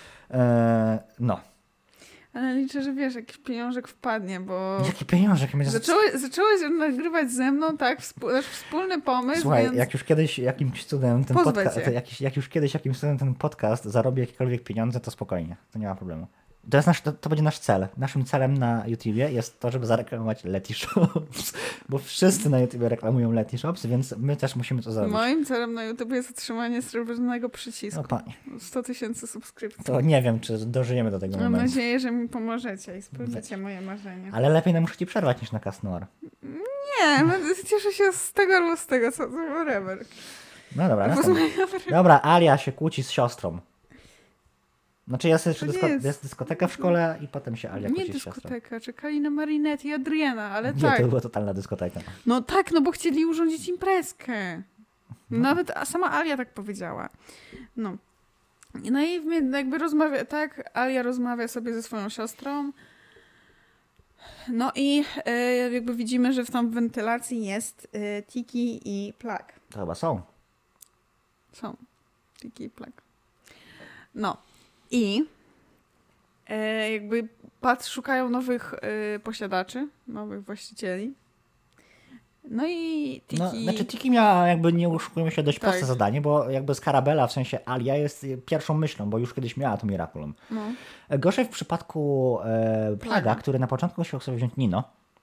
E, no. Ale liczę, że wiesz, jakiś pieniążek wpadnie, bo... Jaki pieniążek? Będzie... Zacząłeś, zacząłeś nagrywać ze mną, tak? Współ, nasz wspólny pomysł, Słuchaj, więc... jak już kiedyś jakimś cudem ten Pozwę podcast, cię. jak, jak już kiedyś jakimś cudem ten podcast zarobi jakiekolwiek pieniądze, to spokojnie, to nie ma problemu. To, jest nasz, to, to będzie nasz cel. Naszym celem na YouTubie jest to, żeby zareklamować Leti Shops, bo wszyscy na YouTubie reklamują Leti Shops, więc my też musimy to zrobić. Moim celem na YouTube jest otrzymanie srebrnego przycisku. No panie, sto tysięcy subskrypcji. to nie wiem, czy dożyjemy do tego Mam momentu. nadzieję, że mi pomożecie i spełnicie moje marzenie. Ale lepiej nam muszę ci przerwać niż na Cast Noir. Nie, no, cieszę się z tego albo z tego, co whatever. No dobra, Bo z następny. mojego... Dobra, Alia się kłóci z siostrą. Znaczy jest, jeszcze To dysko, nie jest- jest dyskoteka w szkole i potem się Alia Nie kłóci z siostrą. dyskoteka, czekali na Marinette i Adriana, ale Nie, tak. to była totalna dyskoteka. No tak, no bo chcieli urządzić imprezkę. Nawet a sama Alia tak powiedziała. No. No i w- jakby rozmawia, tak, Alia rozmawia sobie ze swoją siostrą. No i e, jakby widzimy, że w tam wentylacji jest e, Tiki i Plak. To chyba są. Są. Tiki i Plak. No. I e, jakby patrz, szukają nowych e, posiadaczy, nowych właścicieli. No i Tiki... No, znaczy Tiki miała, jakby nie oszukujmy się, dość Tak. proste zadanie, bo jakby Scarabella, w sensie Alia jest pierwszą myślą, bo już kiedyś miała to Miraculum. No. Gorzej w przypadku e, Plaga, Plaga. który który na początku chciał sobie wziąć Nino,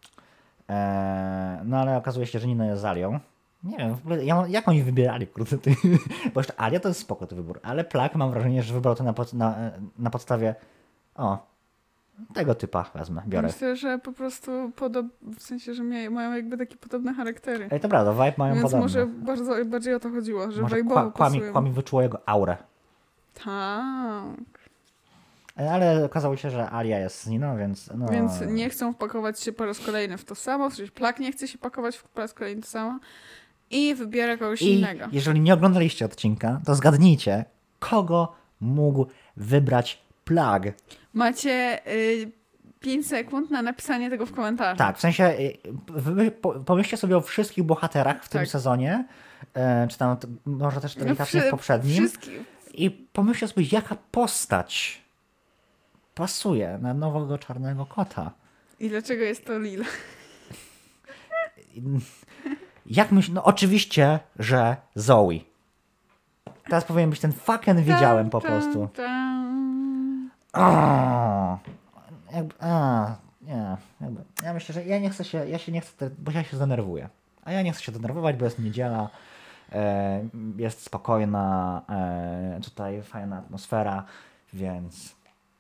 e, no ale okazuje się, że Nino jest z Alią. Nie wiem, w ogóle ja, jak oni wybierali, kurde, ty. Bo jeszcze Alia to jest spoko to wybór, ale Plag mam wrażenie, że wybrał to na, pod, na, na podstawie o, tego typa wezmę, biorę. Myślę, że po prostu podob... w sensie, że mia- mają jakby takie podobne charaktery. Ej, to prawda, vibe mają Więc podobny. może bardzo, bardziej o to chodziło, że Może wajbowo kła, kłami, pasują. kłami wyczuło jego aurę. Tak. E, Ale okazało się, że Alia jest z Nino, więc... No, Więc nie chcą wpakować się po raz kolejny w to samo, w sensie Plak nie chce się pakować w po raz kolejny to samo i wybiera kogoś I innego. jeżeli nie oglądaliście odcinka, to zgadnijcie, kogo mógł wybrać Plag. Macie y, pięć sekund na napisanie tego w komentarzu. Tak, w sensie y, wy po- pomyślcie sobie o wszystkich bohaterach w tym Tak. sezonie e, czy tam to, może też delikatnie Przy- w poprzednim. Wszystkie... I pomyślę sobie, jaka postać pasuje na nowego czarnego kota. I dlaczego jest to Lil? Jak myśl... No oczywiście, że Zoe. Teraz powinien być ten fucking wiedziałem po prostu. O, jakby, a, nie, jakby, ja myślę, że ja nie chcę się, ja się nie chcę, bo ja się zdenerwuję. A ja nie chcę się denerwować, bo jest niedziela, e, jest spokojna, e, tutaj fajna atmosfera, więc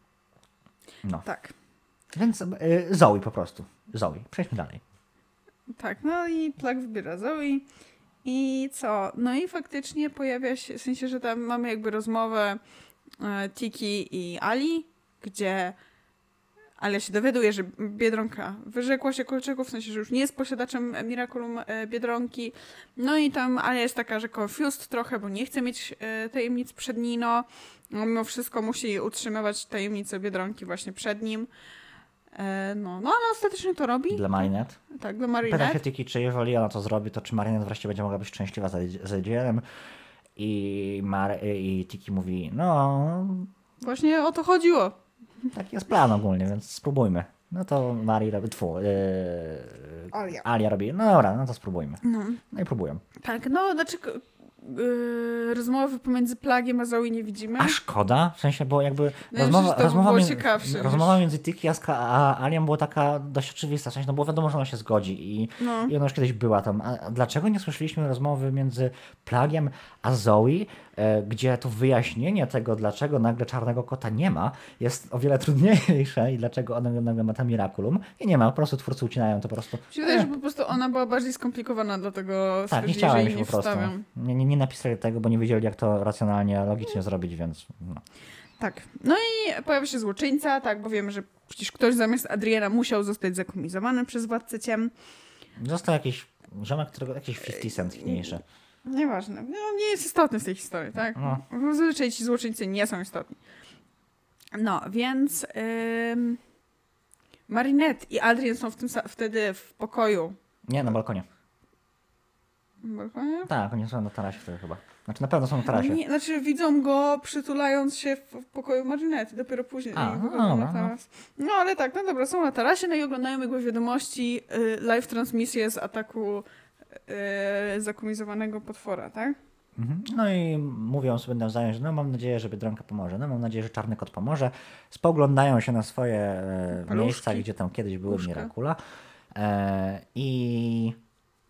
no. Tak. Więc e, Zoe po prostu. Zoe. Przejdźmy dalej. Tak, no i Plug wybiera Zoe. I co? No i faktycznie pojawia się, w sensie, że tam mamy jakby rozmowę e, Tiki i Ali, gdzie Alia się dowiaduje, że Biedronka wyrzekła się kolczyków, w sensie, że już nie jest posiadaczem Miraculum e, Biedronki. No i tam Alia jest taka, że confused trochę, bo nie chce mieć e, tajemnic przed Nino. No, mimo wszystko musi utrzymywać tajemnicę Biedronki właśnie przed nim. E, no, no, ale ostatecznie to robi. Dla Marinette. Tak, dla Pyta się Marinette. Tiki, czy jeżeli ona to zrobi, to czy Marinette wreszcie będzie mogła być szczęśliwa za, za dzielem. I, Mar- I Tiki mówi, no, Właśnie o to chodziło. taki jest plan ogólnie, więc spróbujmy. No to Mari robi, tfu, yy, Alia. Alia robi, no dobra, no to spróbujmy. No. No i próbują. Tak, no, znaczy yy, rozmowy pomiędzy Plagiem a Zoe nie widzimy. A szkoda, w sensie, bo jakby No, rozmowa, przecież to rozmowa, było między, ciekawsze rozmowa niż- między Tiki a, Ska- a Alią była taka dość oczywista, w sensie, no bo wiadomo, że ona się zgodzi i, No. i ona już kiedyś była tam. A dlaczego nie słyszeliśmy rozmowy między Plagiem a Zoe, e, gdzie to wyjaśnienie tego, dlaczego nagle czarnego kota nie ma, jest o wiele trudniejsze i dlaczego ona nagle ma tam Miraculum i nie ma, po prostu twórcy ucinają to po prostu. Mi się wydaje, że po prostu ona była bardziej skomplikowana, dlatego Tak, nie stwierdzili, że chciałem jej się nie po prostu. wstawiam. Nie, nie, nie napisali tego, bo nie wiedzieli, jak to racjonalnie, logicznie zrobić, więc no. Tak. No i pojawia się złoczyńca, tak, bo wiemy, że przecież ktoś zamiast Adriana musiał zostać zakomizowany przez Władcę Ciem. Został jakiś ziomek, którego jakiś pięćdziesiąt cent mniejszy. Nieważne. No, nie jest istotny w tej historii, tak? No. Zazwyczaj ci złoczyńcy nie są istotni. No, więc ym, Marinette i Adrian są w tym sa- wtedy w pokoju. Nie, na balkonie. Na balkonie? Tak, oni są na tarasie wtedy chyba. Znaczy na pewno są na tarasie. Nie, znaczy widzą go przytulając się w, w pokoju Marinette, dopiero później A, wychodzą no, na no. taras. No ale tak, no dobra, są na tarasie, no i oglądają jakby wiadomości, y, live transmisję z ataku y, zakomizowanego potwora, tak? Mhm. No i mówią sobie nawzajem, że no mam nadzieję, że Biedronka pomoże. No mam nadzieję, że Czarny Kot pomoże. Spoglądają się na swoje e, Paluszki. miejsca, gdzie tam kiedyś były Łóżka. Miracula. E, I...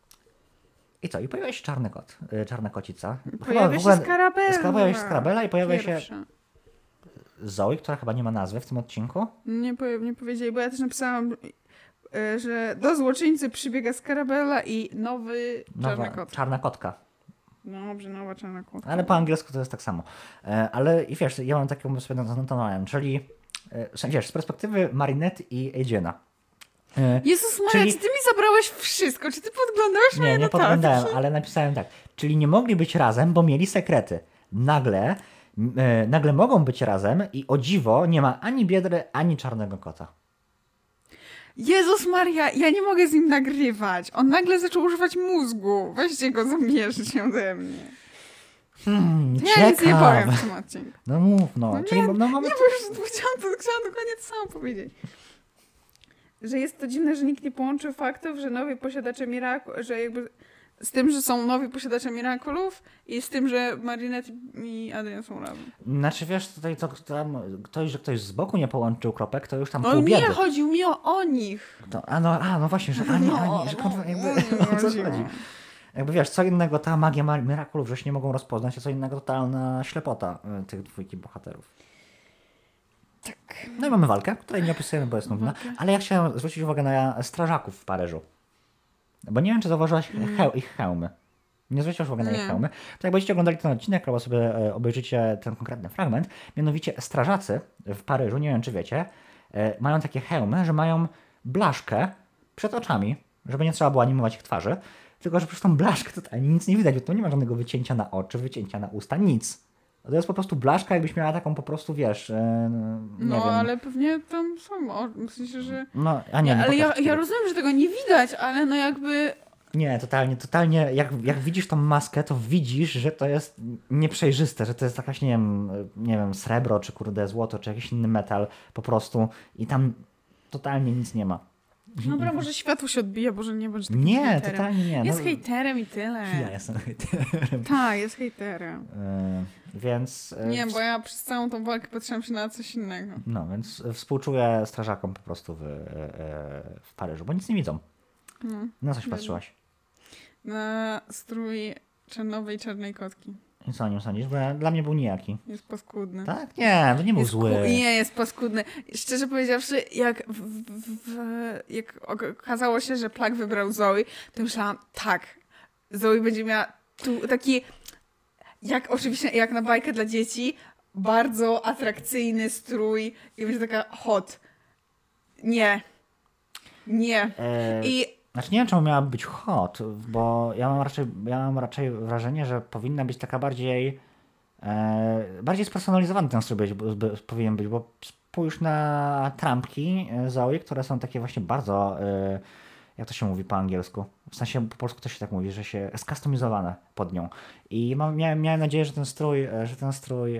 I co? I pojawia się Czarny Kot. E, czarna kocica. Chyba Pojawia w ogóle- się Skarabella. Pojawia się Skarabella i pojawia się Pierwsza. Zoe, która chyba nie ma nazwy w tym odcinku. Nie, powie, nie powiedzieli, bo ja też napisałam, y, że do złoczyńcy przybiega Skarabella i nowy czarny Nowa, kot. czarna kotka. No dobrze, nowa czarna kotka. Ale po angielsku to jest tak samo. E, ale i wiesz, ja mam taką sobie zanotowałem, czyli e, wiesz, z perspektywy Marinette i Edziena. E, Jezus Maria, czyli- czy ty mi zabrałeś wszystko? Czy ty podglądałeś moje nie, nie notatki? podglądałem, ale napisałem tak. Czyli nie mogli być razem, bo mieli sekrety. Nagle, m, e, nagle mogą być razem i o dziwo nie ma ani Biedry, ani Czarnego Kota. Jezus Maria, ja nie mogę z nim nagrywać. On nagle zaczął używać mózgu. Weźcie go, zabierzcie ode mnie. Hmm, Ja nic nie ciekaw. powiem w tym odcinku. No mów, no. No czyli nie, no, mamy... Nie, bo już chciałam, to, chciałam dokładnie to samo powiedzieć. Że jest to dziwne, że nikt nie połączył faktów, że nowi posiadacze Miracle, że jakby z tym, że są nowi posiadacze Miraculów i z tym, że Marinette i Adrian są razem. Znaczy wiesz, tutaj to tam, ktoś, że ktoś z boku nie połączył kropek, to już tam No pół nie, biedy. chodził mi o, o nich. To, a, no, a, no właśnie, że ani, No, ani, że kurwa, jakby, o nich o co chodziło. chodzi? Jakby wiesz, co innego ta magia Mar- Miraculów, że się nie mogą rozpoznać, a co innego totalna ślepota y, tych dwójki bohaterów. Tak. No i mamy walkę, której nie opisujemy, bo jest nudna, Walkę. ale ja chciałem zwrócić uwagę na strażaków w Paryżu. Bo nie wiem, czy zauważyłaś heł- ich hełmy. Nie zwróciłaś uwagi na ich Nie. hełmy. To jak będziecie oglądali ten odcinek, albo sobie e, obejrzycie ten konkretny fragment, mianowicie strażacy w Paryżu, nie wiem czy wiecie, e, mają takie hełmy, że mają blaszkę przed oczami, żeby nie trzeba było animować ich twarzy, tylko że przez tą blaszkę totalnie nic nie widać, bo tu nie ma żadnego wycięcia na oczy, wycięcia na usta, nic. To jest po prostu blaszka, jakbyś miała taką po prostu, wiesz, e, nie No, wiem. ale pewnie tam są, o, w sensie, że... No, a nie, Ja, nie ale ja, pokażę ci ja tego. rozumiem, że tego nie widać, ale no jakby... Nie, totalnie, totalnie. Jak, jak widzisz tą maskę, to widzisz, że to jest nieprzejrzyste, że to jest jakaś, nie wiem, nie wiem, srebro, czy kurde złoto, czy jakiś inny metal po prostu i tam totalnie nic nie ma. Dobra, może światło się odbija, Boże, nie bądź takim Nie, hejterem. totalnie nie. Jest no, hejterem i tyle. Ja jestem hejterem. Tak, jest hejterem. Yy, więc... Yy, Nie, bo ja przez całą tą walkę patrzyłam się na coś innego. No, więc współczuję strażakom po prostu w, yy, w Paryżu, bo nic nie widzą. No, Na coś patrzyłaś? na strój czarnowej czarnej kotki. I co o nim sądzisz? Bo ja, dla mnie był nijaki. Jest paskudny. Tak? Nie, to nie był jest zły. Ku- nie, jest paskudny. Szczerze powiedziawszy, jak, w, w, w, jak okazało się, że Plak wybrał Zoe, to myślałam, tak, Zoe będzie miała tu taki, jak oczywiście, jak na bajkę dla dzieci, bardzo atrakcyjny strój i będzie taka hot. Nie. Nie. E, I Znaczy nie wiem, czemu miała być hot, bo ja mam raczej, ja mam raczej wrażenie, że powinna być taka bardziej e, bardziej spersonalizowany ten strój być, by, powinien być, bo spójrz na trampki Zoe, które są takie właśnie bardzo, e, jak to się mówi po angielsku, w sensie po polsku to się tak mówi, że się skustomizowane pod nią. I mam, miałem, miałem nadzieję, że ten strój, że ten strój e,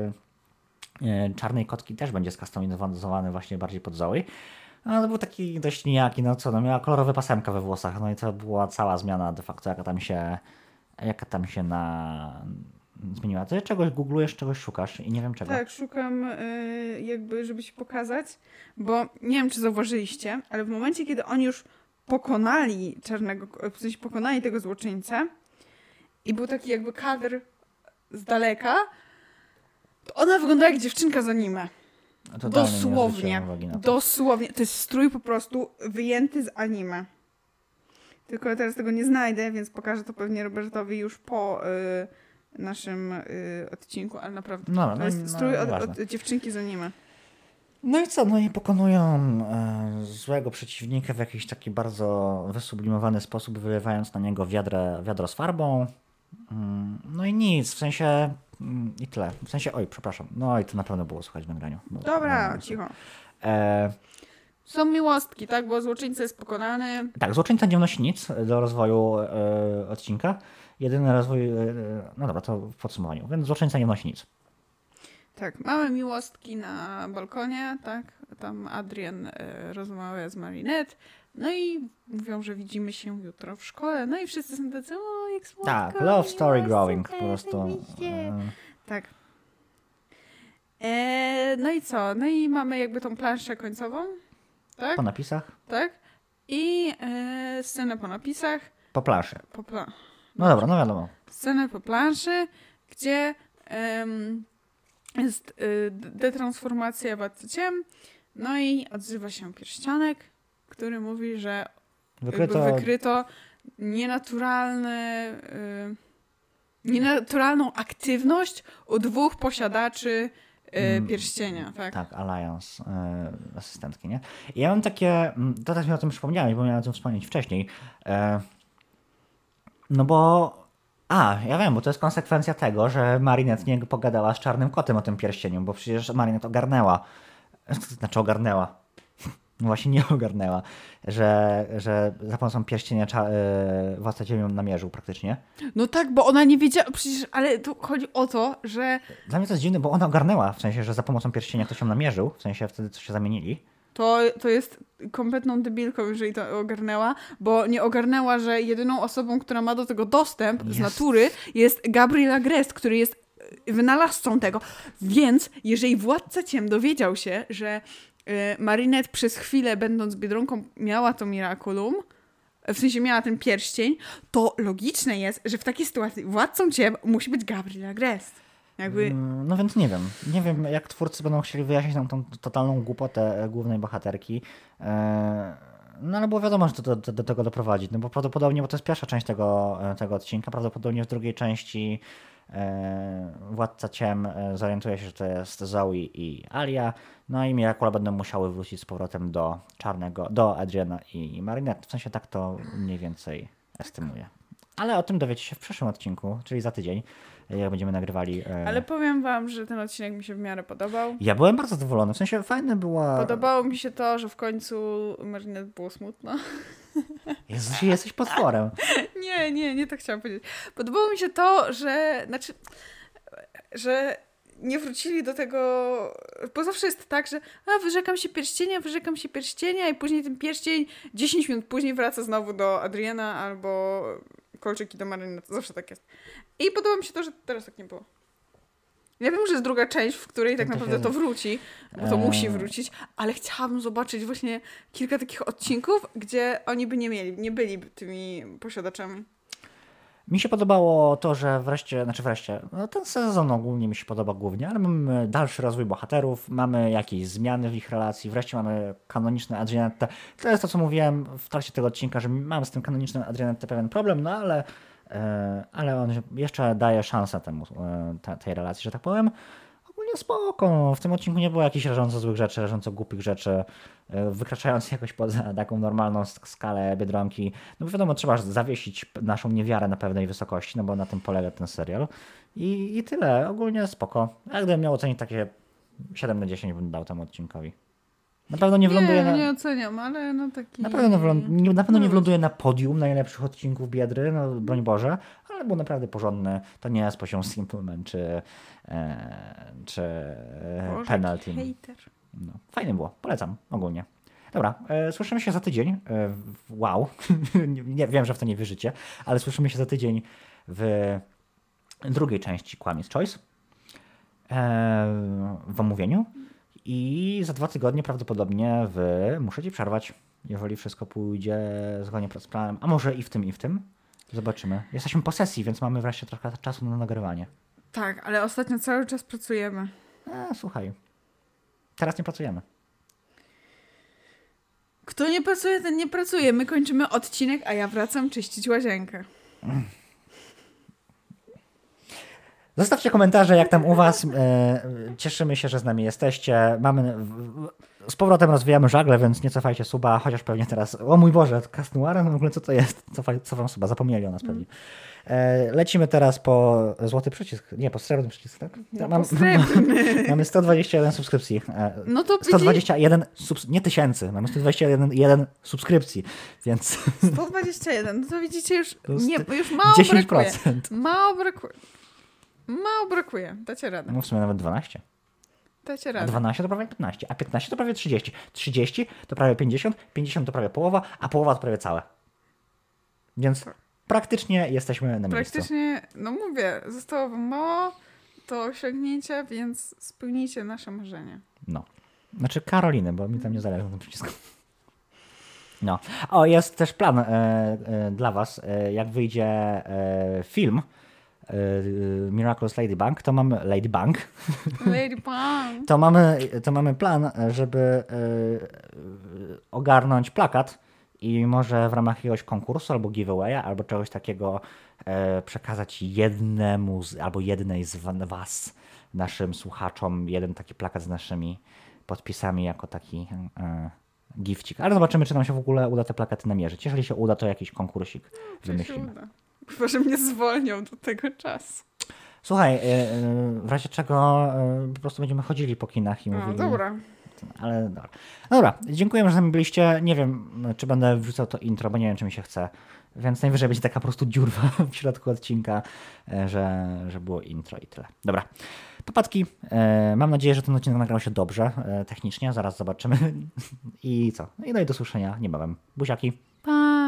e, czarnej kotki też będzie skustomizowany właśnie bardziej pod Zoe. No to był taki dość nijaki, no co, no miała kolorowe pasemka we włosach, no i to była cała zmiana de facto, jaka tam się, jaka tam się na... zmieniła. Ty czegoś googlujesz, czegoś szukasz i nie wiem czego. tak, szukam y, jakby, żeby ci pokazać, bo nie wiem, czy zauważyliście, ale w momencie, kiedy oni już pokonali czarnego, w sensie pokonali tego złoczyńcę i był taki jakby kadr z daleka, to ona wygląda jak dziewczynka z anime. Totalnie Dosłownie. Na to. Dosłownie. To jest strój po prostu wyjęty z anime. Tylko ja teraz tego nie znajdę, więc pokażę to pewnie Robertowi już po y, naszym y, odcinku, ale naprawdę No, no, to jest no, strój no, od, ważne. od dziewczynki z anime. No i co, no i pokonują e, złego przeciwnika w jakiś taki bardzo wysublimowany sposób, wylewając na niego wiadrę, wiadro z farbą. Mm, no i nic, w sensie mm, i tyle. W sensie, oj, przepraszam, no i to na pewno było słychać w nagraniu. No, Dobra, no, cicho. E, Są miłostki, tak? Bo złoczyńca jest pokonany. tak, złoczyńca nie wnosi nic do rozwoju e, odcinka. Jedyny rozwój, e, no dobra, to w podsumowaniu, więc złoczyńca nie wnosi nic. Tak, mamy miłostki na balkonie, tak? Tam Adrian y, rozmawia z Marinette. No i mówią, że widzimy się jutro w szkole. No i wszyscy są tacy, o, jak słodko. Tak, love story miłostka, growing po prostu. zajebiście. E, Tak. E, no i co? No i mamy jakby tą planszę końcową, tak? po napisach, Tak? I e, scenę po napisach. po planszy. Po pla- No dobra, no wiadomo. Scenę po planszy, gdzie em, jest y, detransformacja Władcy Ciem. No i odzywa się pierścionek, który mówi, że Wykryto, jakby wykryto nienaturalne, y, nienaturalną aktywność u dwóch posiadaczy y, Mm, pierścienia. Tak. tak, Alliance, e, asystentki, nie? I ja mam takie, mm, to też mi o tym przypomniałeś, bo miałem o tym wspomnieć wcześniej. E, no bo, a, ja wiem, bo to jest konsekwencja tego, że Marinette nie pogadała z Czarnym Kotem o tym pierścieniu, bo przecież Marinette ogarnęła, znaczy ogarnęła, no właśnie nie ogarnęła, że, że za pomocą pierścienia cza- e, Władca Ciemią namierzył praktycznie. No tak, bo ona nie wiedziała, przecież, ale tu chodzi o to, że Dla mnie to jest dziwne, bo ona ogarnęła, w sensie, że za pomocą pierścienia ktoś ją namierzył, w sensie wtedy co się zamienili. to, to jest kompletną debilką, jeżeli to ogarnęła, bo nie ogarnęła, że jedyną osobą, która ma do tego dostęp z Jest. natury jest Gabriel Agreste, który jest wynalazcą tego. Więc jeżeli Władca Ciem dowiedział się, że y, Marinette przez chwilę, będąc Biedronką, miała to Miraculum, w sensie miała ten pierścień, to logiczne jest, że w takiej sytuacji Władcą Ciem musi być Gabriel Agreste. Jakby... Mm, No więc nie wiem. Nie wiem, jak twórcy będą chcieli wyjaśnić tą, tą totalną głupotę głównej bohaterki. Eee, No ale było wiadomo, że to do, do, do tego doprowadzi. No bo prawdopodobnie, bo to jest pierwsza część tego, tego odcinka, prawdopodobnie w drugiej części e, Władca Ciem e, zorientuje się, że to jest Zoe i Alia. No i Miracula będą musiały wrócić z powrotem do Czarnego, do Adriana i Marinette. W sensie tak to mniej więcej estymuje. Ale o tym dowiecie się w przyszłym odcinku, czyli za tydzień, jak będziemy nagrywali. E... Ale powiem wam, że ten odcinek mi się w miarę podobał. Ja byłem bardzo zadowolony, w sensie fajne była... Podobało mi się to, że w końcu Marinette było smutno. Jezus, jesteś potworem. Nie, nie, nie tak chciałam powiedzieć. Podobało mi się to, że znaczy, że nie wrócili do tego, bo zawsze jest tak, że a, wyrzekam się pierścienia, wyrzekam się pierścienia i później ten pierścień dziesięć minut później wraca znowu do Adriana albo kolczyki do Maryny. To zawsze tak jest. I podoba mi się to, że teraz tak nie było. Ja wiem, że jest druga część, w której tak naprawdę to wróci, bo to musi wrócić, ale chciałabym zobaczyć właśnie kilka takich odcinków, gdzie oni by nie mieli, nie byli tymi posiadaczami. Mi się podobało to, że wreszcie, znaczy wreszcie, no ten sezon ogólnie mi się podoba głównie, ale mamy dalszy rozwój bohaterów, mamy jakieś zmiany w ich relacji, wreszcie mamy kanoniczne Adrianette. To jest to, co mówiłem w trakcie tego odcinka, że mam z tym kanonicznym Adrianette pewien problem, no ale, ale on jeszcze daje szansę temu, tej relacji, że tak powiem. Ogólnie spoko. W tym odcinku nie było jakichś rażąco złych rzeczy, rażąco głupich rzeczy, wykraczając jakoś poza taką normalną skalę Biedronki. No bo wiadomo, trzeba zawiesić naszą niewiarę na pewnej wysokości, no bo na tym polega ten serial. I, i tyle. Ogólnie spoko. Jak gdybym miał ocenić takie siedem na dziesięć, bym dał temu odcinkowi. Na pewno nie wyląduje nie, na... nie oceniam, ale no taki... Na pewno, nie, na pewno nie wyląduje na podium najlepszych odcinków Biedry, no broń Boże, ale był naprawdę porządny. To nie jest poziom Simpleman czy, e, czy Boże, Penalty. Hater. No, fajnie było, polecam ogólnie. Dobra, e, słyszymy się za tydzień. E, wow, nie, wiem, że w to nie wierzycie, ale słyszymy się za tydzień w drugiej części Kłamiec Choice e, w omówieniu. I za dwa tygodnie prawdopodobnie w Muszę Ci przerwać, jeżeli wszystko pójdzie zgodnie z planem, a może i w tym, i w tym. Zobaczymy. Jesteśmy po sesji, więc mamy wreszcie trochę czasu na nagrywanie. Tak, ale ostatnio cały czas pracujemy. A, słuchaj, teraz nie pracujemy. Kto nie pracuje, ten nie pracuje. My kończymy odcinek, a ja wracam czyścić łazienkę. Mm. Zostawcie komentarze, jak tam u was. Cieszymy się, że z nami jesteście. Mamy... Z powrotem rozwijamy żagle, więc nie cofajcie suba, chociaż pewnie teraz... O mój Boże, Castnuara? No w ogóle co to jest? Cofaj, cofam suba, zapomnieli o nas pewnie. Lecimy teraz po złoty przycisk. Nie, po srebrny przycisk, tak? No, Mam, mamy sto dwadzieścia jeden subskrypcji. No to sto dwadzieścia jeden, subs... nie tysięcy, mamy sto dwadzieścia jeden subskrypcji, więc... sto dwadzieścia jeden, no to widzicie, już, nie, już mało dziesięć procent. brakuje. Mało brakuje. Mało brakuje, dacie radę. No w sumie nawet dwanaście. Dacie radę. A dwanaście to prawie piętnaście, a piętnaście to prawie trzydzieści. trzydzieści to prawie pięćdziesiąt, pięćdziesiąt to prawie połowa, a połowa to prawie całe. Więc praktycznie jesteśmy na miejscu. Praktycznie, no mówię, zostało wam mało do osiągnięcia, więc spełnijcie nasze marzenie. No. Znaczy Karoliny, bo mi tam nie zależy na tym przycisku. No. O, jest też plan e, e, dla was, e, jak wyjdzie e, film Miraculous Ladybug, to mamy Ladybug. Ladybug. to mamy, to mamy plan, żeby y, ogarnąć plakat i może w ramach jakiegoś konkursu albo giveawaya, albo czegoś takiego y, przekazać jednemu z, albo jednej z was, naszym słuchaczom, jeden taki plakat z naszymi podpisami jako taki y, gifcik. Ale zobaczymy, czy nam się w ogóle uda te plakaty namierzyć. Jeżeli się uda, to jakiś konkursik no, wymyślimy. Chyba, że mnie zwolnią do tego czasu. Słuchaj, w razie czego po prostu będziemy chodzili po kinach i mówili... No, dobra. Ale dobra. Dobra, dziękuję, że z nami byliście. Nie wiem, czy będę wrzucał to intro, bo nie wiem, czy mi się chce. Więc najwyżej będzie taka po prostu dziurwa w środku odcinka, że, że było intro i tyle. Dobra. Popadki. Mam nadzieję, że ten odcinek nagrał się dobrze technicznie. Zaraz zobaczymy. I co? I no i do słyszenia niebawem. Buziaki. Pa!